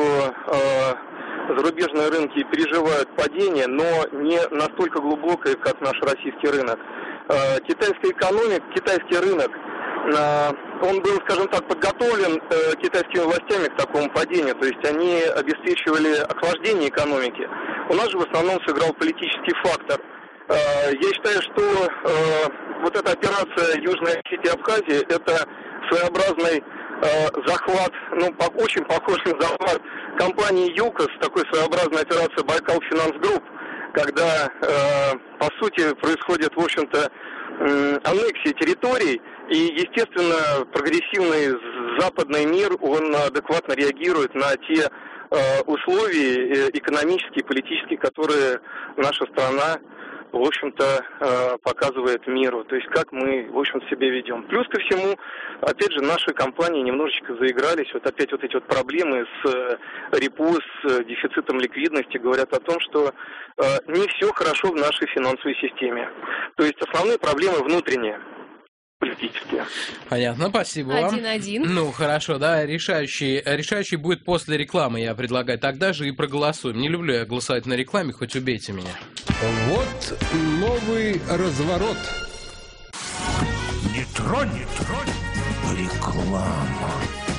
[SPEAKER 3] э, зарубежные рынки переживают падение, но не настолько глубокое, как наш российский рынок. Э, китайская экономика, китайский рынок, э, он был, скажем так, подготовлен э, китайскими властями к такому падению. То есть они обеспечивали охлаждение экономики. У нас же в основном сыграл политический фактор. Я считаю, что э, вот эта операция Южной Осетии и Абхазии – это своеобразный э, захват, ну, по, очень похожий на захват компании ЮКОС, такой своеобразной операции Байкал Финанс Групп, когда, э, по сути, происходит, в общем-то, э, аннексия территорий, и, естественно, прогрессивный западный мир, он адекватно реагирует на те э, условия экономические, политические, которые наша страна, в общем-то, показывает миру, то есть как мы, в общем, себя ведем. Плюс ко всему, опять же, наши компании немножечко заигрались, вот опять вот эти вот проблемы с репо, с дефицитом ликвидности говорят о том, что не все хорошо в нашей финансовой системе. То есть основные проблемы внутренние. политические.
[SPEAKER 1] Понятно, спасибо вам.
[SPEAKER 2] Один-один.
[SPEAKER 1] Ну, хорошо, да, решающий, решающий будет после рекламы, я предлагаю. Тогда же и проголосуем. Не люблю я голосовать на рекламе, хоть убейте меня.
[SPEAKER 7] Вот новый разворот.
[SPEAKER 5] Не тронь, не тронь. Реклама.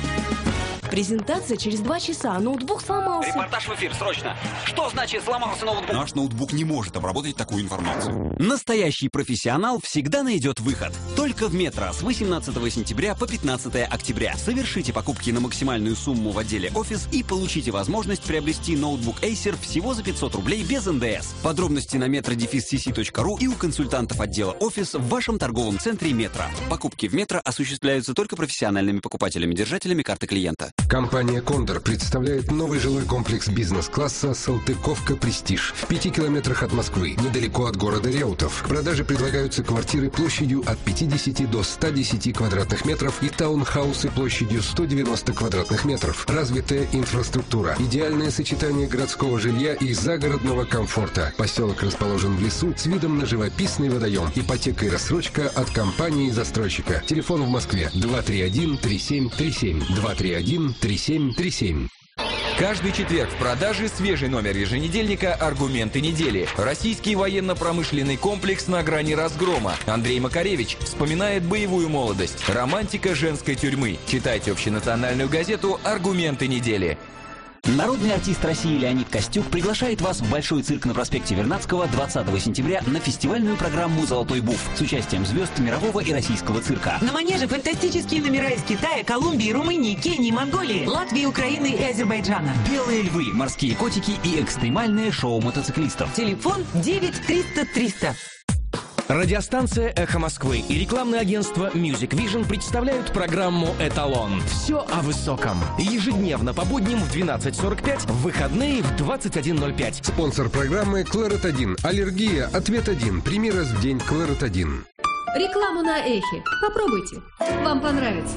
[SPEAKER 6] Презентация через два часа. Ноутбук сломался.
[SPEAKER 8] Репортаж в эфир, срочно. Что значит сломался ноутбук?
[SPEAKER 10] Наш ноутбук не может обработать такую информацию.
[SPEAKER 19] Настоящий профессионал всегда найдет выход. Только в Метро с восемнадцатого сентября по пятнадцатое октября. Совершите покупки на максимальную сумму в отделе «Офис» и получите возможность приобрести ноутбук Acer всего за пятьсот рублей без эн дэ эс. Подробности на метро си си точка ру и у консультантов отдела «Офис» в вашем торговом центре «Метро». Покупки в Метро осуществляются только профессиональными покупателями-держателями карты клиента.
[SPEAKER 7] Компания «Кондор» представляет новый жилой комплекс бизнес-класса «Салтыковка Престиж» в пяти километрах от Москвы, недалеко от города Реутов. К продаже предлагаются квартиры площадью от пятидесяти до ста десяти квадратных метров и таунхаусы площадью сто девяносто квадратных метров. Развитая инфраструктура, идеальное сочетание городского жилья и загородного комфорта. Поселок расположен в лесу с видом на живописный водоем. Ипотека и рассрочка от компании-застройщика. Телефон в Москве два три один три семь три семь два три один три семь три семь.
[SPEAKER 11] Каждый четверг в продаже свежий номер еженедельника «Аргументы недели». Российский военно-промышленный комплекс на грани разгрома. Андрей Макаревич вспоминает боевую молодость. Романтика женской тюрьмы. Читайте общенациональную газету «Аргументы недели».
[SPEAKER 19] Народный артист России Леонид Костюк приглашает вас в Большой цирк на проспекте Вернадского двадцатого сентября на фестивальную программу «Золотой буф» с участием звезд мирового и российского цирка.
[SPEAKER 4] На манеже фантастические номера из Китая, Колумбии, Румынии, Кении, Монголии, Латвии, Украины и Азербайджана.
[SPEAKER 19] Белые львы, морские котики и экстремальное шоу мотоциклистов.
[SPEAKER 4] Телефон девять триста триста.
[SPEAKER 18] Радиостанция «Эхо Москвы» и рекламное агентство Music Vision представляют программу «Эталон». Все о высоком. Ежедневно по будням в двенадцать сорок пять, в выходные в двадцать один ноль пять.
[SPEAKER 7] Спонсор программы «Клэрот один». Аллергия. Ответ один. Прими раз в день «Клэрот один».
[SPEAKER 15] Рекламу на Эхе. Попробуйте. Вам понравится.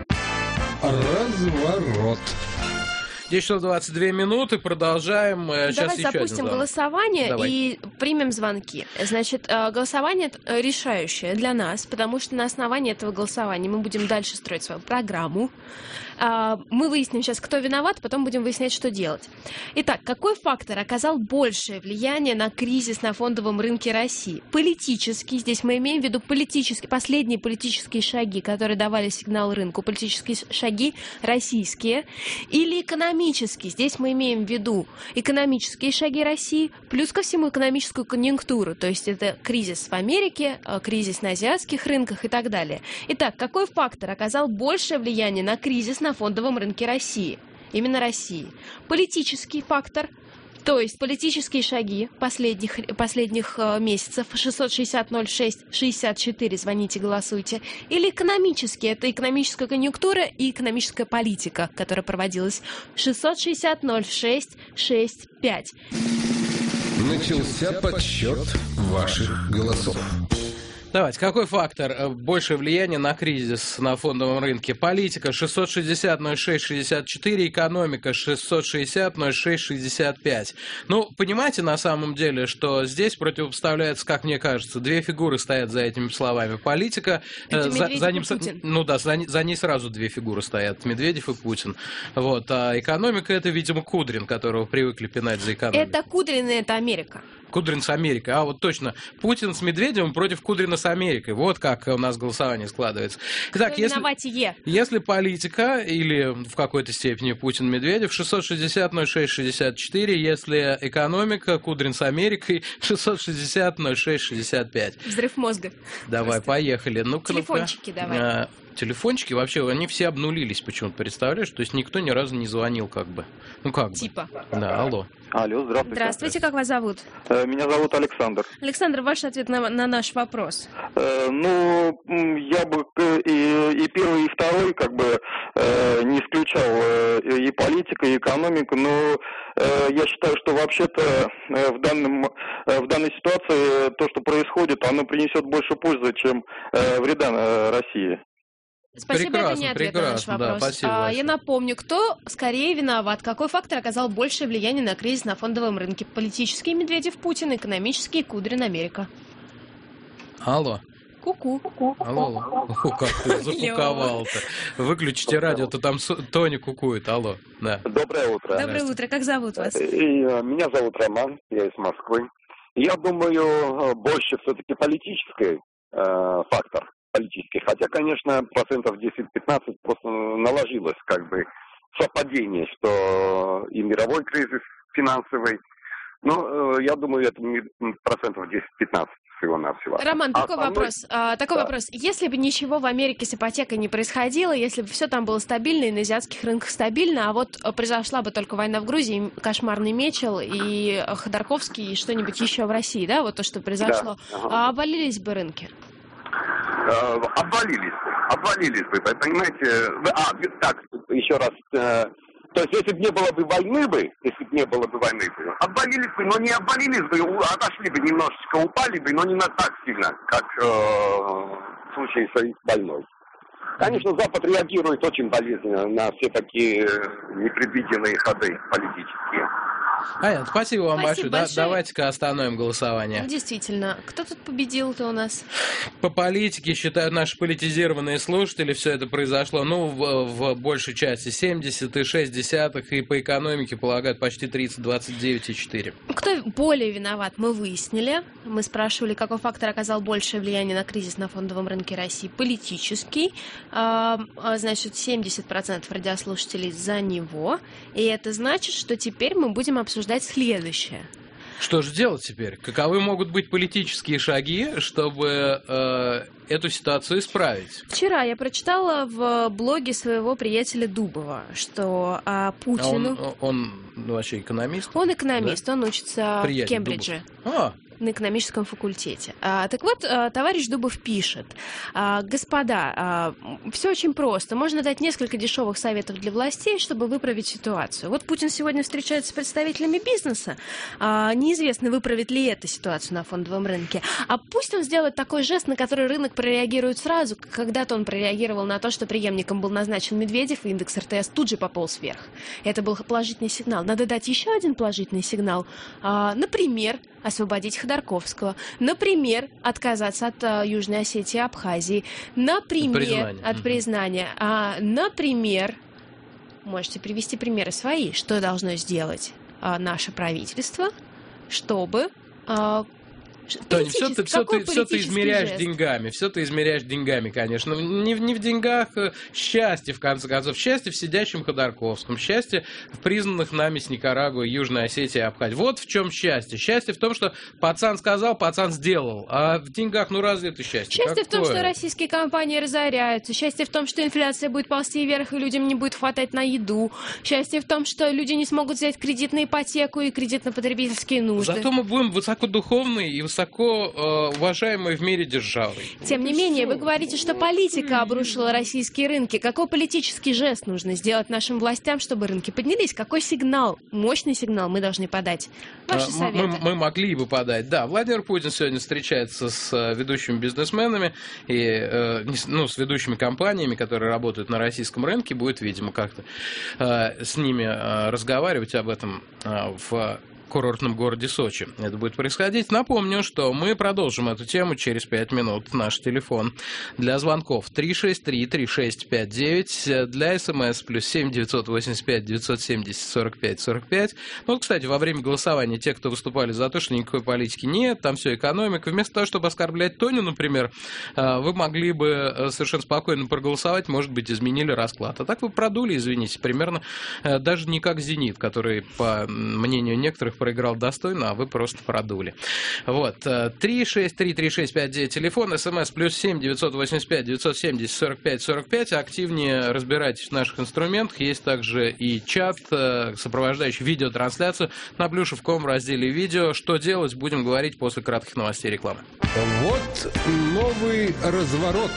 [SPEAKER 7] Разворот.
[SPEAKER 1] десять часов двадцать две минуты, продолжаем. Сейчас
[SPEAKER 2] Давай
[SPEAKER 1] еще
[SPEAKER 2] запустим голосование
[SPEAKER 1] Давай.
[SPEAKER 2] и примем звонки. Значит, голосование решающее для нас, потому что на основании этого голосования мы будем дальше строить свою программу. Мы выясним сейчас, кто виноват, потом будем выяснять, что делать. Итак, какой фактор оказал большее влияние на кризис на фондовом рынке России? Политический, здесь мы имеем в виду политические, последние политические шаги, которые давали сигнал рынку, политические шаги российские, или экономические, здесь мы имеем в виду экономические шаги России, плюс ко всему экономическую конъюнктуру, то есть это кризис в Америке, кризис на азиатских рынках и так далее. Итак, какой фактор оказал большее влияние на кризис на фондовом рынке России? Именно России. Политический фактор, то есть политические шаги последних, последних месяцев, шестьсот шестьдесят ноль шесть шестьдесят четыре, звоните, голосуйте, или экономические, это экономическая конъюнктура и экономическая политика, которая проводилась, шестьсот шестьдесят ноль шесть шестьдесят пять.
[SPEAKER 7] Начался подсчет ваших голосов.
[SPEAKER 1] Давайте, какой фактор большее влияние на кризис на фондовом рынке? Политика шестьсот шестьдесят ноль шесть шестьдесят четыре, экономика шестьсот шестьдесят ноль шесть шестьдесят пять. Ну, понимаете, на самом деле, что здесь противопоставляется, как мне кажется, две фигуры стоят за этими словами. Политика,
[SPEAKER 2] Это
[SPEAKER 1] за, за ним,
[SPEAKER 2] Путин.
[SPEAKER 1] ну да, за, за ней сразу две фигуры стоят, Медведев и Путин. Вот, а экономика — это, видимо, Кудрин, которого привыкли пинать за экономику.
[SPEAKER 2] Это Кудрин и это Америка.
[SPEAKER 1] Кудрин с Америкой. А вот точно, Путин с Медведевым против Кудрина с Америкой. Вот как у нас голосование складывается. Итак, если, если политика или в какой-то степени Путин-Медведев, шестьсот шестьдесят ноль шесть шестьдесят четыре. Если экономика, Кудрин с Америкой, шестьсот шестьдесят ноль шесть шестьдесят пять.
[SPEAKER 2] Взрыв мозга.
[SPEAKER 1] Давай, Просто. Поехали. Ну-ка,
[SPEAKER 2] телефончики
[SPEAKER 1] ну-ка.
[SPEAKER 2] давай.
[SPEAKER 1] А, телефончики вообще, они все обнулились почему-то, представляешь? То есть никто ни разу не звонил как бы. Ну как бы.
[SPEAKER 2] Типа.
[SPEAKER 1] Да, алло.
[SPEAKER 3] Алло, здравствуйте.
[SPEAKER 2] Здравствуйте, как вас зовут?
[SPEAKER 3] Меня зовут Александр.
[SPEAKER 2] Александр, ваш ответ на, на наш вопрос.
[SPEAKER 3] Э, ну, я бы и, и первый, и второй как бы э, не исключал э, и политику, и экономику, но э, я считаю, что вообще-то э, в, данном, э, в данной ситуации то, что происходит, оно принесет больше пользы, чем э, вреда э, России.
[SPEAKER 2] Спасибо, прекрасно, это не ответ на наш вопрос.
[SPEAKER 1] Да, спасибо
[SPEAKER 2] а, я напомню, кто скорее виноват, какой фактор оказал большее влияние на кризис на фондовом рынке? Политический Медведев, Путин, экономический Кудрин, Америка.
[SPEAKER 1] Алло.
[SPEAKER 2] Ку-ку.
[SPEAKER 1] Алло, алло. О, как ты закуковал-то. Выключите радио, то там Тоня кукует. Алло, да.
[SPEAKER 9] Доброе утро.
[SPEAKER 2] Доброе утро. Как зовут вас?
[SPEAKER 9] И, меня зовут Роман, я из Москвы. Я думаю, больше все-таки политический э, фактор. Политический. Хотя, конечно, процентов десять-пятнадцать просто наложилось как бы совпадение, что и мировой кризис финансовый. Но э, я думаю, это процентов десять-пятнадцать всего-навсего.
[SPEAKER 2] Роман,
[SPEAKER 9] а
[SPEAKER 2] такой
[SPEAKER 9] основной...
[SPEAKER 2] вопрос. А, такой
[SPEAKER 9] да.
[SPEAKER 2] вопрос. Если бы ничего в Америке с ипотекой не происходило, если бы все там было стабильно и на азиатских рынках стабильно, а вот произошла бы только война в Грузии, кошмарный Мечел и Ходорковский и что-нибудь еще в России, да, вот то, что произошло,
[SPEAKER 9] да. ага.
[SPEAKER 2] а обвалились бы рынки?
[SPEAKER 9] Э, обвалились бы, обвалились бы, понимаете? А, так, еще раз... Э... То есть, если бы не было бы войны бы, если бы не было бы войны бы, обвалились бы, но не обвалились бы, отошли бы немножечко, упали бы, но не на так сильно, как э, в случае с войной. Конечно, Запад реагирует очень болезненно на все такие непредвиденные ходы политические.
[SPEAKER 1] Понятно. Спасибо вам
[SPEAKER 2] Спасибо
[SPEAKER 1] большое. Да,
[SPEAKER 2] большое.
[SPEAKER 1] давайте-ка остановим голосование.
[SPEAKER 2] Действительно. Кто тут победил-то у нас?
[SPEAKER 1] По политике, считают наши политизированные слушатели, все это произошло, ну, в, в большей части семьдесят целых шесть десятых, и по экономике полагают почти тридцать, двадцать девять целых четыре.
[SPEAKER 2] Кто более виноват, мы выяснили. Мы спрашивали, какой фактор оказал большее влияние на кризис на фондовом рынке России. Политический. А, значит, семьдесят процентов радиослушателей за него. И это значит, что теперь мы будем обсуждать следующее.
[SPEAKER 1] Что же делать теперь? Каковы могут быть политические шаги, чтобы э, эту ситуацию исправить?
[SPEAKER 2] Вчера я прочитала в блоге своего приятеля Дубова, что а, Путину...
[SPEAKER 1] А он, он вообще экономист?
[SPEAKER 2] Он экономист, да? Он учится
[SPEAKER 1] Приятель
[SPEAKER 2] в Кембридже.
[SPEAKER 1] Дубов. А.
[SPEAKER 2] На экономическом факультете. А, так вот, а, товарищ Дубов пишет: а, господа, а, все очень просто. Можно дать несколько дешевых советов для властей, чтобы выправить ситуацию. Вот Путин сегодня встречается с представителями бизнеса. А, неизвестно, выправит ли это ситуацию на фондовом рынке. А пусть он сделает такой жест, на который рынок прореагирует сразу. Когда-то он прореагировал на то, что преемником был назначен Медведев, и индекс эр тэ эс тут же пополз вверх. Это был положительный сигнал. Надо дать еще один положительный сигнал. А, например, освободить Ходорковского. Например, отказаться от uh, Южной Осетии и Абхазии. Например,
[SPEAKER 1] признания.
[SPEAKER 2] от признания. А, например, можете привести примеры свои, что должно сделать а, наше правительство, чтобы... А,
[SPEAKER 1] Тоня, все ты, все, ты, все ты измеряешь
[SPEAKER 2] жест?
[SPEAKER 1] деньгами, все ты измеряешь деньгами, конечно. Не, не в деньгах, счастье, в конце концов. Счастье в сидящем Ходорковском, счастье в признанных нами с Никарагуа, Южной Осетии и Абхазии. Вот в чем счастье. Счастье в том, что пацан сказал, пацан сделал. А в деньгах, ну разве это счастье?
[SPEAKER 2] Счастье
[SPEAKER 1] Какое?
[SPEAKER 2] в том, что российские компании разоряются. Счастье в том, что инфляция будет ползти вверх, и людям не будет хватать на еду. Счастье в том, что люди не смогут взять кредит на ипотеку и кредит на потребительские нужды.
[SPEAKER 1] Зато мы будем высокодуховные и высоко э, уважаемой в мире державой.
[SPEAKER 2] Тем
[SPEAKER 1] вот
[SPEAKER 2] не менее, вы говорите, что политика обрушила российские рынки. Какой политический жест нужно сделать нашим властям, чтобы рынки поднялись? Какой сигнал, мощный сигнал мы должны подать? Ваши советы.
[SPEAKER 1] Мы, мы могли бы подать. Да, Владимир Путин сегодня встречается с ведущими бизнесменами и э, ну, с ведущими компаниями, которые работают на российском рынке. Будет, видимо, как-то э, с ними э, разговаривать об этом э, в курортном городе Сочи. Это будет происходить. Напомню, что мы продолжим эту тему через пять минут. Наш телефон для звонков три шесть три три шесть пять девять, для СМС плюс семь девятьсот восемьдесят пять девятьсот семьдесят сорок пять сорок пять. Ну, кстати, во время голосования те, кто выступали за то, что никакой политики нет, там все экономика, вместо того, чтобы оскорблять Тоню, например, вы могли бы совершенно спокойно проголосовать, может быть, изменили расклад. А так вы продули, извините, примерно даже не как «Зенит», который, по мнению некоторых, проиграл достойно, а вы просто продули. Вот. три шесть три три шесть пять девять телефон, смс плюс семь девятьсот восемьдесят пять девятьсот семьдесят сорок пять сорок пять. Активнее разбирайтесь в наших инструментах. Есть также и чат, сопровождающий видеотрансляцию на плюшев точка ком в разделе «Видео». Что делать, будем говорить после кратких новостей рекламы.
[SPEAKER 7] Вот новый разворот.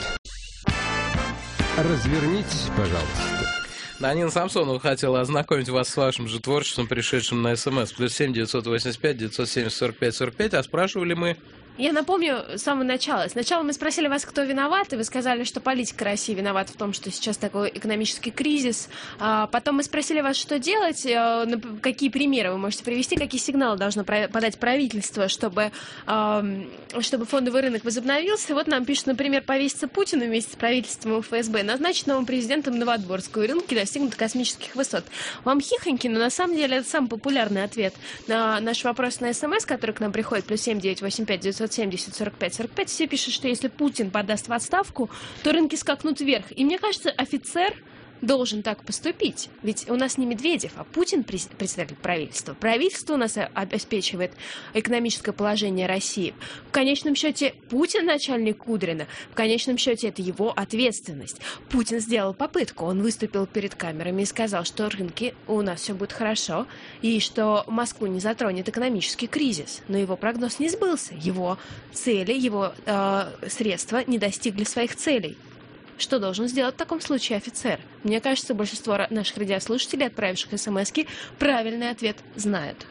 [SPEAKER 7] Развернитесь, пожалуйста.
[SPEAKER 1] Данила Самсонов хотел ознакомить вас с вашим же творчеством, пришедшим на СМС. Плюс семь девятьсот восемьдесят пять девятьсот семьдесят сорок пять сорок пять. А спрашивали мы
[SPEAKER 2] Я напомню с самого начала. Сначала мы спросили вас, кто виноват, и вы сказали, что политика России виновата в том, что сейчас такой экономический кризис. А потом мы спросили вас, что делать, какие примеры вы можете привести, какие сигналы должно подать правительство, чтобы, чтобы фондовый рынок возобновился. Вот нам пишут, например, повесится Путин вместе с правительством и ФСБ, назначить новым президентом Новодворскую, и рынки достигнут космических высот. Вам хихоньки, но на самом деле это самый популярный ответ на наш вопрос на СМС, который к нам приходит, плюс семь девятьсот восемьдесят пять девятьсот семьдесят сорок пять сорок пять. Все пишут, что если Путин подаст в отставку, то рынки скакнут вверх. И мне кажется, офицер должен так поступить. Ведь у нас не Медведев, а Путин председатель правительства. Правительство у нас обеспечивает экономическое положение России. В конечном счете Путин начальник Кудрина. В конечном счете это его ответственность. Путин сделал попытку. Он выступил перед камерами и сказал, что рынки у нас все будет хорошо, и что Москву не затронет экономический кризис. Но его прогноз не сбылся. Его цели, его э, средства не достигли своих целей. Что должен сделать в таком случае офицер? Мне кажется, большинство наших радиослушателей, отправивших смс-ки, правильный ответ знают.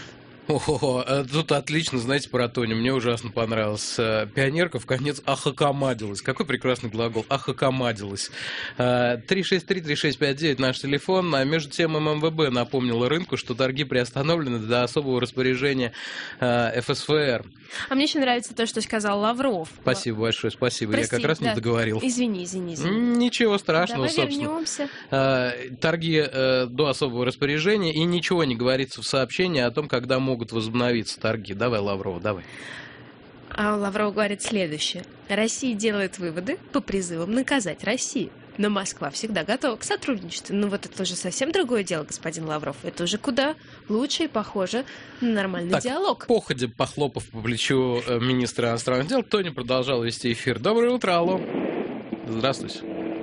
[SPEAKER 1] О, тут отлично, знаете, про Тоню. Мне ужасно понравилось. Пионерка в конец ахакамадилась. Какой прекрасный глагол. Ахакамадилась. три шесть три три шесть пять девять наш телефон. А между тем ММВБ напомнила рынку, что торги приостановлены до особого распоряжения эф эс эф эр.
[SPEAKER 2] А мне еще нравится то, что сказал Лавров.
[SPEAKER 1] Спасибо большое, спасибо.
[SPEAKER 2] Прости,
[SPEAKER 1] я как раз
[SPEAKER 2] да.
[SPEAKER 1] не договорил.
[SPEAKER 2] Извини, извини, извини.
[SPEAKER 1] Ничего страшного,
[SPEAKER 2] Давай
[SPEAKER 1] собственно.
[SPEAKER 2] вернемся.
[SPEAKER 1] Торги до особого распоряжения, и ничего не говорится в сообщении о том, когда могут возобновиться торги. Давай, Лавров, давай.
[SPEAKER 2] А Лавров говорит следующее. Россия делает выводы по призывам наказать Россию. Но Москва всегда готова к сотрудничеству. Ну вот это уже совсем другое дело, господин Лавров. Это уже куда лучше и похоже на нормальный
[SPEAKER 1] так,
[SPEAKER 2] диалог.
[SPEAKER 1] Походя, похлопав по плечу министра иностранных дел, Тони продолжал вести эфир. Доброе утро, алло. Здравствуйте.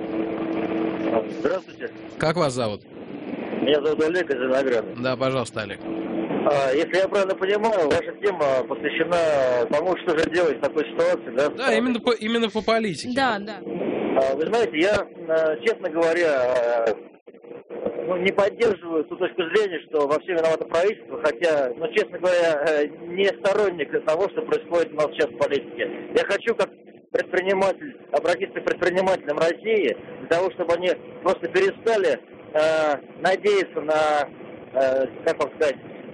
[SPEAKER 12] Здравствуйте.
[SPEAKER 1] Как вас зовут?
[SPEAKER 12] Меня зовут Олег из Зеленограда.
[SPEAKER 1] Да, пожалуйста, Олег.
[SPEAKER 12] А, если я правильно понимаю, ваша тема посвящена тому, что же делать в такой ситуации, да?
[SPEAKER 1] Да, именно по, именно по политике.
[SPEAKER 2] Да, да.
[SPEAKER 12] А, вы знаете, я, честно говоря, ну, не поддерживаю ту точку зрения, что во всем виновато правительство, хотя, ну, честно говоря, не сторонник того, что происходит у нас сейчас в политике. Я хочу, как предприниматель, обратиться к предпринимателям России, для того, чтобы они просто перестали э, надеяться на, э, как вам сказать,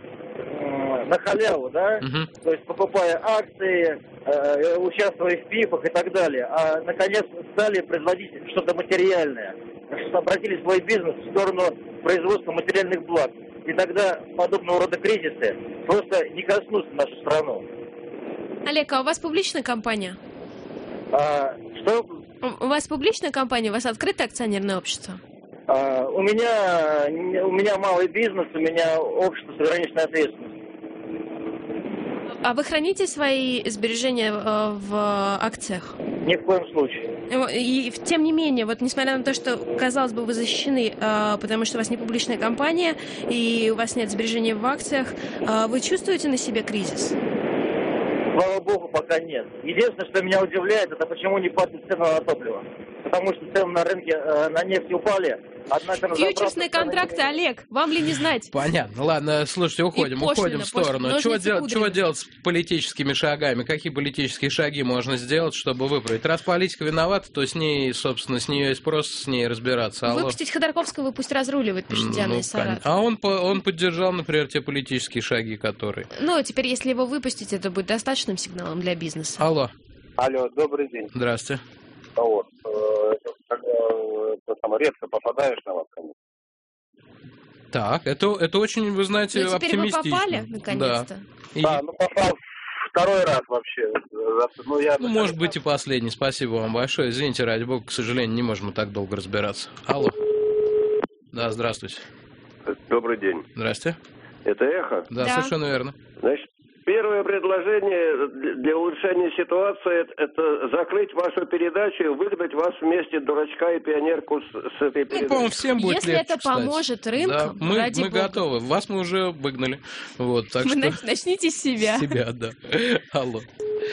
[SPEAKER 12] э, на халяву, да, uh-huh. То есть покупая акции, э, участвуя в пифах и так далее, а наконец стали производить что-то материальное, что обратили свой бизнес в сторону производства материальных благ. И тогда подобного рода кризисы просто не коснутся нашу страну.
[SPEAKER 2] Олег, а у вас публичная компания?
[SPEAKER 12] А, что?
[SPEAKER 2] У вас публичная компания, у вас открытое акционерное общество?
[SPEAKER 12] А, у меня у меня малый бизнес, у меня общество с ограниченной ответственностью.
[SPEAKER 2] А вы храните свои сбережения в акциях?
[SPEAKER 12] Ни в коем случае.
[SPEAKER 2] И тем не менее, вот несмотря на то, что, казалось бы, вы защищены, потому что у вас не публичная компания и у вас нет сбережений в акциях, вы чувствуете на себе кризис?
[SPEAKER 12] Слава богу, пока нет. Единственное, что меня удивляет, это почему не падает цена на топливо. Потому что цены на рынке э, на нефть упали. Однако на
[SPEAKER 2] фьючерсные контракты, цены... Олег, вам ли не знать?
[SPEAKER 1] Понятно. Ладно, слушайте, уходим, пошлина, уходим в сторону. Пошлина, чего, дел, чего делать с политическими шагами? Какие политические шаги можно сделать, чтобы выправить? Раз политика виновата, то с ней, собственно, с нее и спрос, с ней разбираться. Алло.
[SPEAKER 2] Выпустить Ходорковского, пусть разруливает, пишет Диана
[SPEAKER 1] ну,
[SPEAKER 2] из Саратова.
[SPEAKER 1] А он, он поддержал, например, те политические шаги, которые...
[SPEAKER 2] Ну, теперь, если его выпустить, это будет достаточным сигналом для бизнеса.
[SPEAKER 1] Алло.
[SPEAKER 9] Алло, добрый день.
[SPEAKER 1] Здравствуйте.
[SPEAKER 9] Вот. Это, редко попадаешь на вас, конечно.
[SPEAKER 1] Так, это, это очень, вы знаете,
[SPEAKER 2] ну, теперь
[SPEAKER 1] оптимистично.
[SPEAKER 2] Теперь вы попали, наконец-то.
[SPEAKER 1] Да,
[SPEAKER 9] да и... ну попал второй раз вообще.
[SPEAKER 1] Ну, я, ну может быть, и последний. Спасибо вам большое. Извините, ради бога, к сожалению, не можем мы так долго разбираться. Алло. Да, здравствуйте.
[SPEAKER 9] Добрый день.
[SPEAKER 1] Здрасте.
[SPEAKER 9] Это Эхо?
[SPEAKER 1] Да, да, совершенно верно.
[SPEAKER 9] Значит, первое предложение для улучшения ситуации – это закрыть вашу передачу и выгнать вас вместе дурачка и пионерку с, с этой передачи.
[SPEAKER 1] Ну, по-моему, всем будет
[SPEAKER 2] Если
[SPEAKER 1] легче,
[SPEAKER 2] это
[SPEAKER 1] кстати.
[SPEAKER 2] Поможет рынку,
[SPEAKER 1] да, мы,
[SPEAKER 2] ради
[SPEAKER 1] мы
[SPEAKER 2] бога.
[SPEAKER 1] готовы. Вас мы уже выгнали. Вот, так
[SPEAKER 2] вы
[SPEAKER 1] что...
[SPEAKER 2] начните с себя.
[SPEAKER 1] С себя, да. Алло.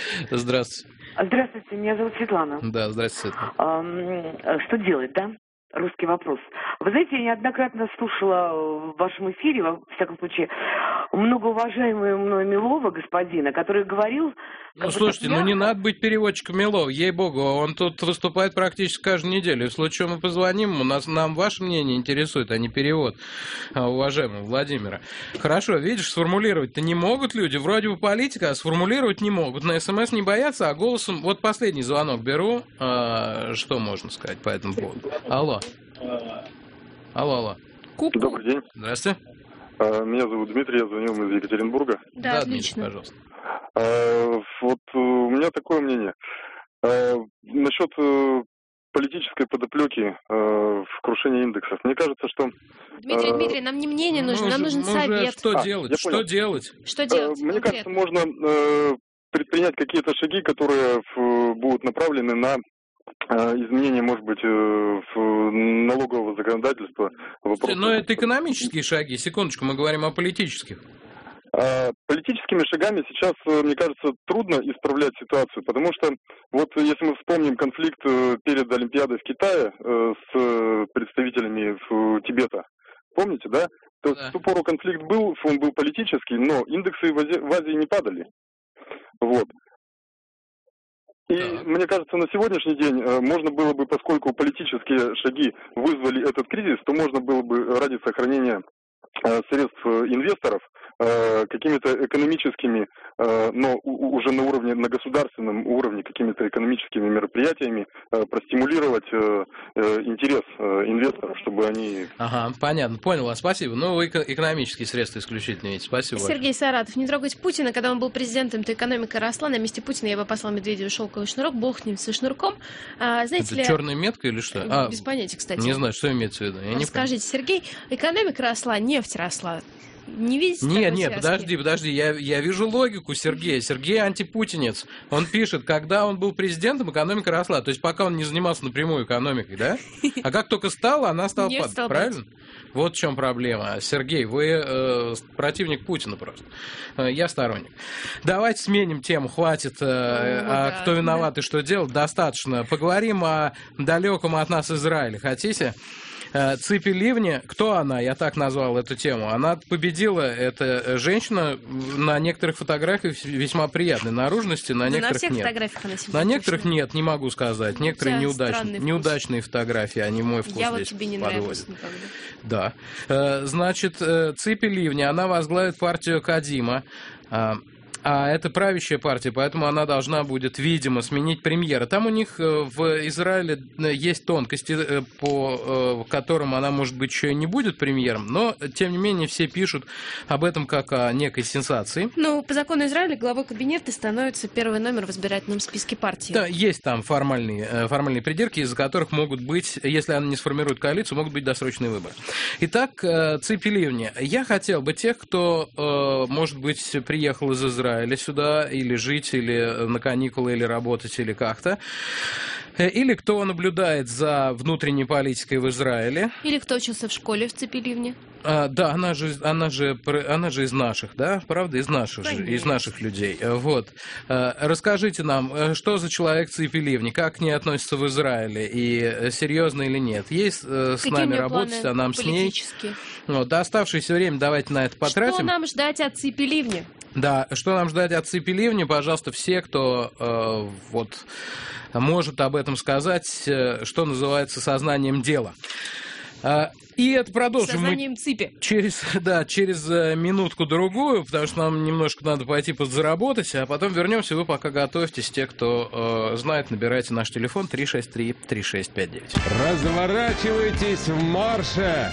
[SPEAKER 1] Здравствуйте.
[SPEAKER 14] Здравствуйте, меня зовут Светлана.
[SPEAKER 1] Да, здравствуйте, Светлана.
[SPEAKER 14] А, что делать, да? русский вопрос. Вы знаете, я неоднократно слушала в вашем эфире, во всяком случае, многоуважаемого мной Милова господина, который говорил...
[SPEAKER 1] Ну, слушайте, ну не надо быть переводчиком Милова, ей-богу, он тут выступает практически каждую неделю. В случае, мы позвоним, у нас, нам ваше мнение интересует, а не перевод уважаемого Владимира. Хорошо, видишь, сформулировать-то не могут люди, вроде бы политика, а сформулировать не могут. На СМС не боятся, а голосом... Вот последний звонок беру, а, что можно сказать по этому поводу? Алло. Алло, алло.
[SPEAKER 16] Ку-ку. Добрый день.
[SPEAKER 1] Здравствуйте.
[SPEAKER 16] Меня зовут Дмитрий, я звоню из Екатеринбурга.
[SPEAKER 2] Да, да, отлично.
[SPEAKER 1] Дмитрий, пожалуйста.
[SPEAKER 16] Вот у меня такое мнение. Насчет политической подоплеки в крушении индексов. Мне кажется, что...
[SPEAKER 2] Дмитрий, а, Дмитрий, нам не мнение нужно, нам нужен совет.
[SPEAKER 1] Что а, делать? Что понял. делать?
[SPEAKER 2] Что делать?
[SPEAKER 16] Мне кажется, можно предпринять какие-то шаги, которые будут направлены на изменение, может быть, налогового законодательства.
[SPEAKER 1] Вопрос... Но это экономические шаги. Секундочку, мы говорим о политических.
[SPEAKER 16] Политическими шагами сейчас, мне кажется, трудно исправлять ситуацию, потому что вот если мы вспомним конфликт перед Олимпиадой в Китае с представителями Тибета, помните, да? То да. В ту пору конфликт был, он был политический, но индексы в Азии, в Азии не падали. Вот. И да. Мне кажется, на сегодняшний день можно было бы, поскольку политические шаги вызвали этот кризис, то можно было бы ради сохранения средств инвесторов какими-то экономическими, но уже на уровне, на государственном уровне, какими-то экономическими мероприятиями простимулировать интерес инвесторов, чтобы они...
[SPEAKER 1] Ага, понятно, понял вас, спасибо. Ну, вы экономические средства исключительно видите, спасибо.
[SPEAKER 2] Сергей
[SPEAKER 1] большое.
[SPEAKER 2] Саратов, не трогать Путина, когда он был президентом, то экономика росла, на месте Путина я бы послал Медведеву шелковый шнурок, бог с ним со шнурком. А, знаете
[SPEAKER 1] Это
[SPEAKER 2] ли...
[SPEAKER 1] черная метка или что?
[SPEAKER 2] А, без понятия, кстати.
[SPEAKER 1] Не знаю, что имеется в виду. Я
[SPEAKER 2] Расскажите, не Сергей, экономика росла, нефть росла. Не видите?
[SPEAKER 1] Нет, нет, подожди, подожди, я, я вижу логику Сергея. Сергей антипутинец. Он пишет, когда он был президентом, экономика росла. То есть пока он не занимался напрямую экономикой, да? А как только стала, она стала
[SPEAKER 2] Нет,
[SPEAKER 1] падать, правильно? Вот в чем проблема. Сергей, вы э, противник Путина просто. Я сторонник. Давайте сменим тему, хватит. Э,
[SPEAKER 2] ну,
[SPEAKER 1] а
[SPEAKER 2] да,
[SPEAKER 1] кто виноват
[SPEAKER 2] да.
[SPEAKER 1] и что делать, достаточно. Поговорим о далеком от нас Израиле. Хотите? Ципи Ливни, кто она? Я так назвал эту тему. Она победила, эта женщина, на некоторых фотографиях весьма приятной наружности, на
[SPEAKER 2] да
[SPEAKER 1] некоторых
[SPEAKER 2] на всех
[SPEAKER 1] нет.
[SPEAKER 2] фотографиях она
[SPEAKER 1] На некоторых нет, не могу сказать. Некоторые неудачные, неудачные фотографии, они мой вкус
[SPEAKER 2] Я
[SPEAKER 1] здесь
[SPEAKER 2] вот тебе не
[SPEAKER 1] подводят.
[SPEAKER 2] нравилась никогда.
[SPEAKER 1] Да. Значит, Ципи Ливни, она возглавит партию Кадима. А это правящая партия, поэтому она должна будет, видимо, сменить премьера. Там у них в Израиле есть тонкости, по которым она, может быть, еще и не будет премьером, но, тем не менее, все пишут об этом как о некой сенсации.
[SPEAKER 2] Ну, по закону Израиля главой кабинета становится первый номер в избирательном списке партии.
[SPEAKER 1] Да, есть там формальные, формальные придирки, из-за которых могут быть, если она не сформирует коалицию, могут быть досрочные выборы. Итак, Ципи Ливни, я хотел бы тех, кто, может быть, приехал из Израиля, или сюда, или жить, или на каникулы, или работать, или как-то. Или кто наблюдает за внутренней политикой в Израиле.
[SPEAKER 2] Или кто учился в школе в Ципи Ливни.
[SPEAKER 1] А, да, она же, она, же, она же из наших, да, правда, из наших, же, из наших людей. Вот. Расскажите нам, что за человек Ципи Ливни, как к ней относится в Израиле, и серьезно или нет? Есть с
[SPEAKER 2] Какие
[SPEAKER 1] нами работать, а нам с ней? Вот, до оставшееся время давайте на это потратим.
[SPEAKER 2] Что нам ждать от Ципи Ливни?
[SPEAKER 1] Да, что нам ждать от Ципи Ливни? Пожалуйста, все, кто э, вот, может об этом сказать, э, что называется, сознанием дела. Э, и это продолжим
[SPEAKER 2] Сознанием
[SPEAKER 1] мы
[SPEAKER 2] Ципи.
[SPEAKER 1] через, да, через минутку-другую, потому что нам немножко надо пойти подзаработать, а потом вернемся. Вы пока готовьтесь. Те, кто э, знает, набирайте наш телефон три шесть три три шесть пять девять.
[SPEAKER 7] Разворачивайтесь в марше!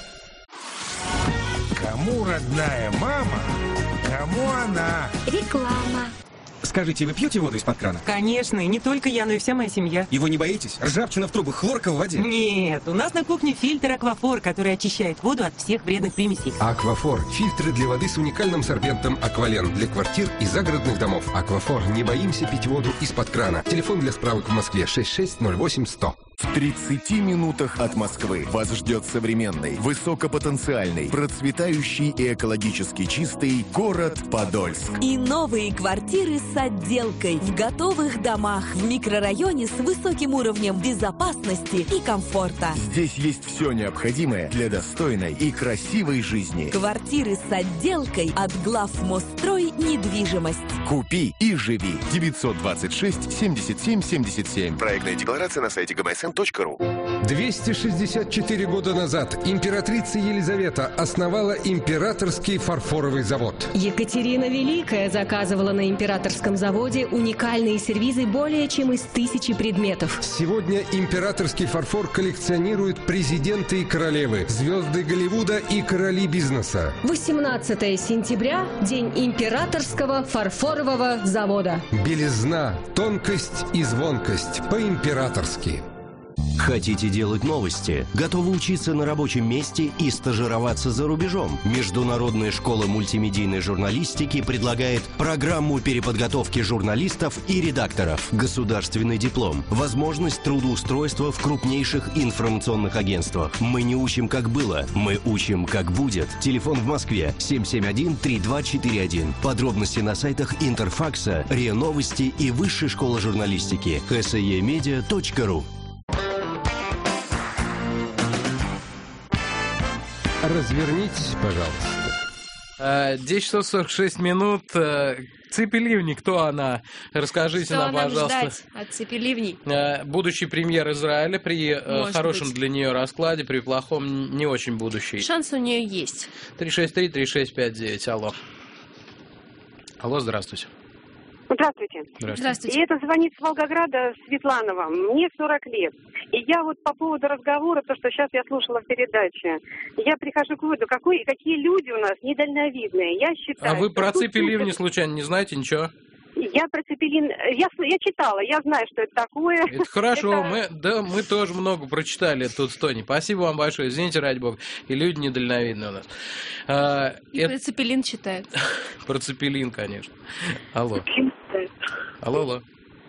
[SPEAKER 17] Кому родная мама? Кому она?
[SPEAKER 6] Реклама.
[SPEAKER 18] Скажите, вы пьете воду из-под крана?
[SPEAKER 4] Конечно, и не только я, но и вся моя семья.
[SPEAKER 18] И вы не боитесь? Ржавчина в трубах, хлорка в воде?
[SPEAKER 4] Нет, у нас на кухне фильтр Аквафор, который очищает воду от всех вредных примесей.
[SPEAKER 7] Аквафор – фильтры для воды с уникальным сорбентом Аквален для квартир и загородных домов. Аквафор – не боимся пить воду из-под крана. Телефон для справок в Москве шесть шесть ноль восемь сто.
[SPEAKER 20] В тридцати минутах от Москвы вас ждет современный, высокопотенциальный, процветающий и экологически чистый город Подольск.
[SPEAKER 21] И новые квартиры с отделкой в готовых домах в микрорайоне с высоким уровнем безопасности и комфорта.
[SPEAKER 20] Здесь есть все необходимое для достойной и красивой жизни.
[SPEAKER 21] Квартиры с отделкой от Главмострой недвижимость.
[SPEAKER 20] Купи и живи. девятьсот двадцать шесть семьдесят семь семьдесят семь. Проектная декларация на сайте гэ бэ эс эн точка ру.
[SPEAKER 7] двести шестьдесят четыре года назад императрица Елизавета основала императорский фарфоровый завод.
[SPEAKER 22] Екатерина Великая заказывала на императорском заводе уникальные сервизы более чем из тысячи предметов.
[SPEAKER 7] Сегодня императорский фарфор коллекционируют президенты и королевы, звезды Голливуда и короли бизнеса.
[SPEAKER 22] восемнадцатое сентября – День императорского фарфорового завода.
[SPEAKER 7] Белизна, тонкость и звонкость по-императорски.
[SPEAKER 18] Хотите делать новости? Готовы учиться на рабочем месте и стажироваться за рубежом? Международная школа мультимедийной журналистики предлагает программу переподготовки журналистов и редакторов. Государственный диплом. Возможность трудоустройства в крупнейших информационных агентствах. Мы не учим, как было. Мы учим, как будет. Телефон в Москве семь семь один три два четыре один. Подробности на сайтах Интерфакса, РИА Новости и Высшей школы журналистики эс и и медиа точка ру.
[SPEAKER 7] Развернитесь, пожалуйста.
[SPEAKER 1] десять часов сорок шесть минут. Ципи Ливни, кто она? Расскажите
[SPEAKER 2] что
[SPEAKER 1] нам,
[SPEAKER 2] нам
[SPEAKER 1] пожалуйста.
[SPEAKER 2] Ждать от Ципи Ливни?
[SPEAKER 1] Будущий премьер Израиля при
[SPEAKER 2] Может
[SPEAKER 1] хорошем
[SPEAKER 2] быть.
[SPEAKER 1] для нее раскладе, при плохом не очень будущий.
[SPEAKER 2] Шанс у нее есть.
[SPEAKER 1] три шесть три три шесть пять девять. Алло. Алло, здравствуйте.
[SPEAKER 23] Здравствуйте.
[SPEAKER 1] Здравствуйте.
[SPEAKER 23] И это звонит с Волгограда Светланова. Мне сорок лет. И я вот по поводу разговора, то, что сейчас я слушала в передаче, я прихожу к выводу, какой, какие люди у нас недальновидные. Я считаю...
[SPEAKER 1] А вы про
[SPEAKER 23] тут
[SPEAKER 1] Ципи Ливни
[SPEAKER 23] тут-
[SPEAKER 1] случайно не знаете ничего?
[SPEAKER 23] Я про Цепелин... Я, с- я читала, я знаю, что это такое.
[SPEAKER 1] Это хорошо,
[SPEAKER 23] Это-
[SPEAKER 1] мы, да, мы тоже много прочитали тут с Тони. Спасибо вам большое, извините, ради бога. И люди недальновидные у нас. А,
[SPEAKER 2] И
[SPEAKER 1] это
[SPEAKER 2] про Цепелин читают.
[SPEAKER 1] про Цепелин, конечно. Алло. Алло, алло.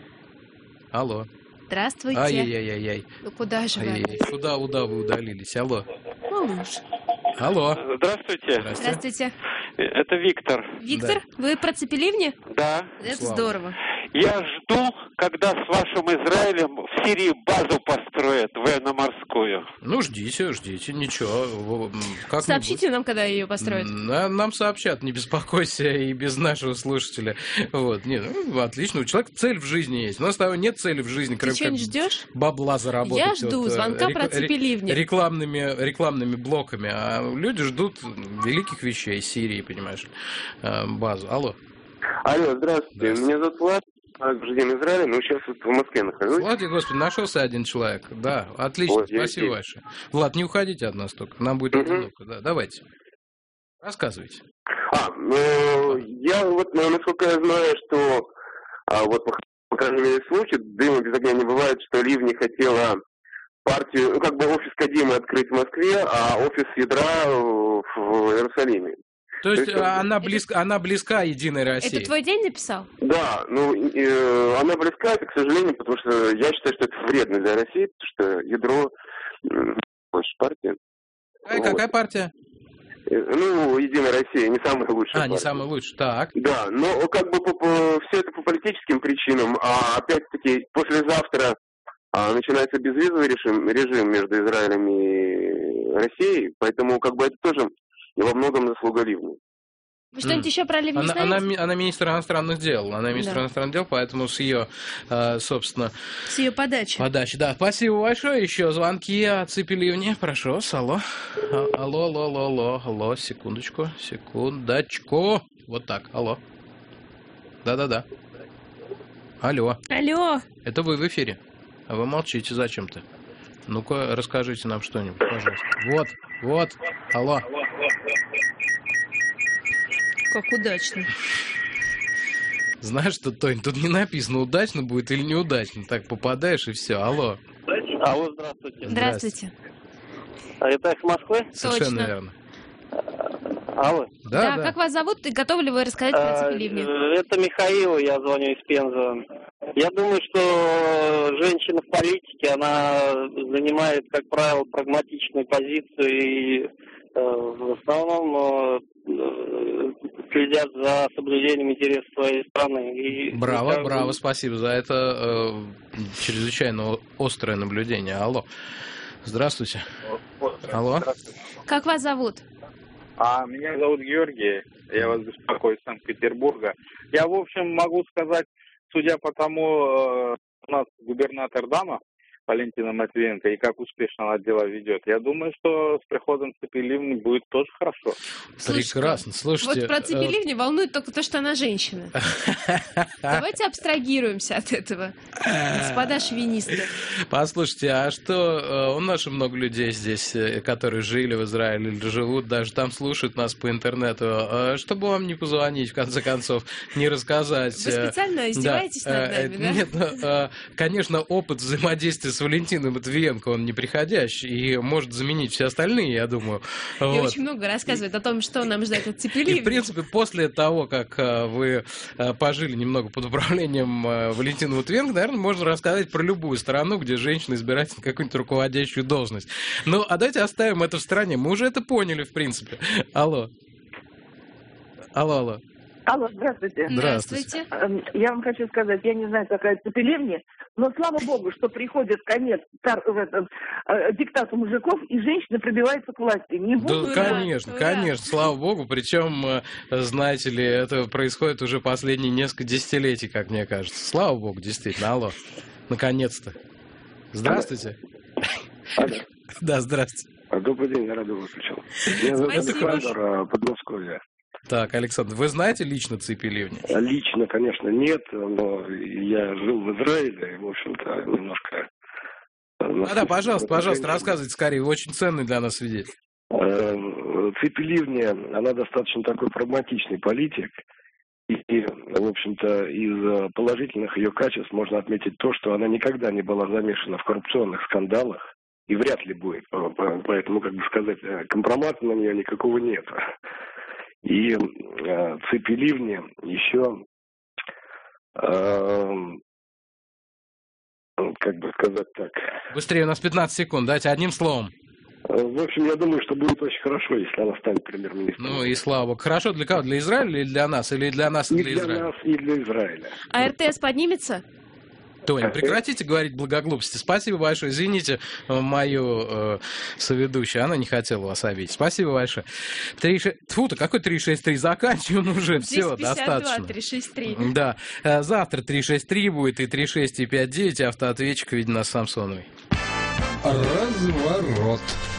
[SPEAKER 1] Алло.
[SPEAKER 2] Здравствуйте.
[SPEAKER 1] Ай-яй-яй-яй.
[SPEAKER 2] Ну куда же вы?
[SPEAKER 1] Ай-яй-яй. Куда, куда вы удалились? Алло.
[SPEAKER 2] Малыш.
[SPEAKER 1] Алло.
[SPEAKER 24] Здравствуйте.
[SPEAKER 2] Здравствуйте.
[SPEAKER 24] Это Виктор.
[SPEAKER 2] Виктор, вы про Ципи Ливни?
[SPEAKER 24] Да.
[SPEAKER 2] Это
[SPEAKER 24] Слава.
[SPEAKER 2] здорово.
[SPEAKER 24] Я жду, когда с вашим Израилем в Сирии базу построят военно-морскую.
[SPEAKER 1] Ну, ждите, ждите, ничего. в- м, как-нибудь.
[SPEAKER 2] Сообщите нам, когда ее построят.
[SPEAKER 1] На- Нам сообщат, не беспокойся, и без нашего слушателя. Вот, нет, ну, отлично, у человека цель в жизни есть. У нас с тобой нет цели в жизни,
[SPEAKER 2] Ты
[SPEAKER 1] кроме как
[SPEAKER 2] что-нибудь ждешь?
[SPEAKER 1] бабла заработать.
[SPEAKER 2] Я жду
[SPEAKER 1] вот, э,
[SPEAKER 2] звонка
[SPEAKER 1] рек-
[SPEAKER 2] про Ципи
[SPEAKER 1] рек-
[SPEAKER 2] Ливни.
[SPEAKER 1] Рекламными, рекламными блоками. А люди ждут великих вещей Сирии, понимаешь, э, базу. Алло.
[SPEAKER 3] Алло, здравствуйте. Меня зовут Влад, гражданин Израиля, но сейчас вот в Москве нахожусь.
[SPEAKER 1] Слава господи, нашелся один человек. Да, отлично,
[SPEAKER 3] Вот, я
[SPEAKER 1] спасибо
[SPEAKER 3] здесь.
[SPEAKER 1] большое. Влад, не уходите от нас только, нам будет одиноко. Да, давайте. Рассказывайте.
[SPEAKER 3] А, ну, я вот, ну, насколько я знаю, что, а, вот, по, по крайней мере, случай, дыма без огня не бывает, что Ливни хотела партию, ну, как бы офис Кадимы открыть в Москве, а офис ядра в, в Иерусалиме.
[SPEAKER 1] То есть
[SPEAKER 3] То есть,
[SPEAKER 1] а, она, близка, она близка Единой России.
[SPEAKER 2] Это твой день написал?
[SPEAKER 3] Да, ну, э, она близка, это, к сожалению, потому что я считаю, что это вредно для России, потому что ядро э, больше партия.
[SPEAKER 1] Какая, какая партия?
[SPEAKER 3] Э, Ну, Единая Россия не самая лучшая
[SPEAKER 1] А, не
[SPEAKER 3] партия.
[SPEAKER 1] самая лучшая, так.
[SPEAKER 3] Да, но как бы по, по- все это по политическим причинам, а опять-таки послезавтра а, начинается безвизовый режим, режим между Израилем и Россией, поэтому как бы это тоже во многом заслуга Ливни.
[SPEAKER 2] Вы что-нибудь еще про Ливни
[SPEAKER 1] Она,
[SPEAKER 2] знаете?
[SPEAKER 1] она, ми- она министр иностранных дел. Она министр
[SPEAKER 2] Да.
[SPEAKER 1] иностранных дел, поэтому с ее, э, собственно,
[SPEAKER 2] С ее подачи.
[SPEAKER 1] подачи. Да, спасибо большое. Еще звонки от Ципи Ливни. Прошу вас. Алло. А- Алло, алло, алло, алло, алло. Секундочку, секундочку. Вот так. Алло. Да-да-да. Алло.
[SPEAKER 2] Алло.
[SPEAKER 1] Это вы в эфире. А вы молчите зачем-то. Ну-ка, расскажите нам что-нибудь, пожалуйста. Вот, вот. Алло.
[SPEAKER 2] Как удачно.
[SPEAKER 1] Знаешь что, Тонь, тут не написано, удачно будет или неудачно. Так попадаешь и все. Алло.
[SPEAKER 12] Алло, здравствуйте.
[SPEAKER 2] Здравствуйте.
[SPEAKER 12] А это из Москвы?
[SPEAKER 1] Совершенно
[SPEAKER 2] Точно.
[SPEAKER 1] верно.
[SPEAKER 12] Алло.
[SPEAKER 1] Да, да.
[SPEAKER 2] Как вас зовут и готовы ли вы рассказать про
[SPEAKER 12] А,
[SPEAKER 2] Ципи Ливни?
[SPEAKER 12] Это Михаил, я звоню из Пензы.
[SPEAKER 5] Я думаю, что женщина в политике, она занимает, как правило, прагматичную позицию и э, в основном э, следят за соблюдением интересов своей страны. И
[SPEAKER 1] браво,
[SPEAKER 5] каждый...
[SPEAKER 1] браво, спасибо за это э, чрезвычайно острое наблюдение. Алло. Здравствуйте. Алло.
[SPEAKER 8] Здравствуйте.
[SPEAKER 2] Как вас зовут?
[SPEAKER 8] А, меня зовут Георгий, я вас беспокою из Санкт-Петербурга. Я, в общем, могу сказать, судя по тому, у нас губернатор дама Валентина Матвиенко, и как успешно она дела ведет, я думаю, что с приходом Ципи Ливни будет тоже хорошо.
[SPEAKER 1] Прекрасно. Слушайте,
[SPEAKER 2] вот про Ципи Ливни волнует только то, что она женщина. Давайте абстрагируемся от этого, господа шовинисты.
[SPEAKER 1] Послушайте, а что, у нас же много людей здесь, которые жили в Израиле или живут, даже там слушают нас по интернету. Чтобы вам не позвонить, в конце концов, не рассказать.
[SPEAKER 2] Вы специально издеваетесь
[SPEAKER 1] да.
[SPEAKER 2] над нами, да?
[SPEAKER 1] Нет, ну, конечно, опыт взаимодействия с Валентиной Матвиенко, он неприходящий и может заменить все остальные, я думаю.
[SPEAKER 2] И
[SPEAKER 1] вот.
[SPEAKER 2] очень много рассказывает о том, что нам ждать от Ципи Ливни.
[SPEAKER 1] И, в принципе, после того, как вы пожили немного под управлением Валентины Матвиенко, наверное, можно рассказать про любую страну, где женщина избирает какую-нибудь руководящую должность. Ну, а давайте оставим это в стороне. Мы уже это поняли, в принципе. Алло. Алло, алло.
[SPEAKER 10] Алло, здравствуйте.
[SPEAKER 1] Здравствуйте.
[SPEAKER 10] Я вам хочу сказать, я не знаю, какая Ципи Ливни, но слава богу, что приходит конец цар, в этот, э, диктату мужиков, и женщины пробиваются к власти. Не буду
[SPEAKER 1] да, конечно, конечно, слава богу. Причем, знаете ли, это происходит уже последние несколько десятилетий, как мне кажется. Слава богу, действительно. Алло. Наконец-то. Здравствуйте.
[SPEAKER 13] Алло.
[SPEAKER 1] Да, здравствуйте.
[SPEAKER 13] Добрый день, я радио выключил. Меня зовут Александр, Подмосковье.
[SPEAKER 1] Так, Александр, вы знаете лично Ципи Ливни?
[SPEAKER 13] Лично, конечно, нет, но я жил в Израиле, и, в общем-то, немножко...
[SPEAKER 1] А да, пожалуйста, пожалуйста, рассказывайте скорее, очень ценный для нас свидетель.
[SPEAKER 13] Ципи Ливни, она достаточно такой прагматичный политик, и, в общем-то, из положительных ее качеств можно отметить то, что она никогда не была замешана в коррупционных скандалах, и вряд ли будет, поэтому, как бы сказать, компромата на нее никакого нет. И э, Ципи Ливни еще, э, как бы сказать так...
[SPEAKER 1] Быстрее, у нас пятнадцать секунд, дайте одним словом.
[SPEAKER 13] В общем, я думаю, что будет очень хорошо, если она станет премьер-министром.
[SPEAKER 1] Ну и слава богу. Хорошо для кого? Для Израиля или для нас? Или для нас и,
[SPEAKER 13] и
[SPEAKER 1] для,
[SPEAKER 13] для
[SPEAKER 1] Израиля?
[SPEAKER 13] нас, и для Израиля.
[SPEAKER 2] А РТС поднимется?
[SPEAKER 1] Тоня, прекратите говорить благоглупости. Спасибо большое. Извините мою э, соведущую. Она не хотела вас обидеть. Спасибо большое. три, шесть... Тьфу-то, какой три шесть три? Заканчиваем уже. Все, достаточно.
[SPEAKER 2] три шесть три.
[SPEAKER 1] Да. Завтра три шесть три будет и три шесть и пять девять. Автоответчик, видно, Самсоновой.
[SPEAKER 7] Разворот.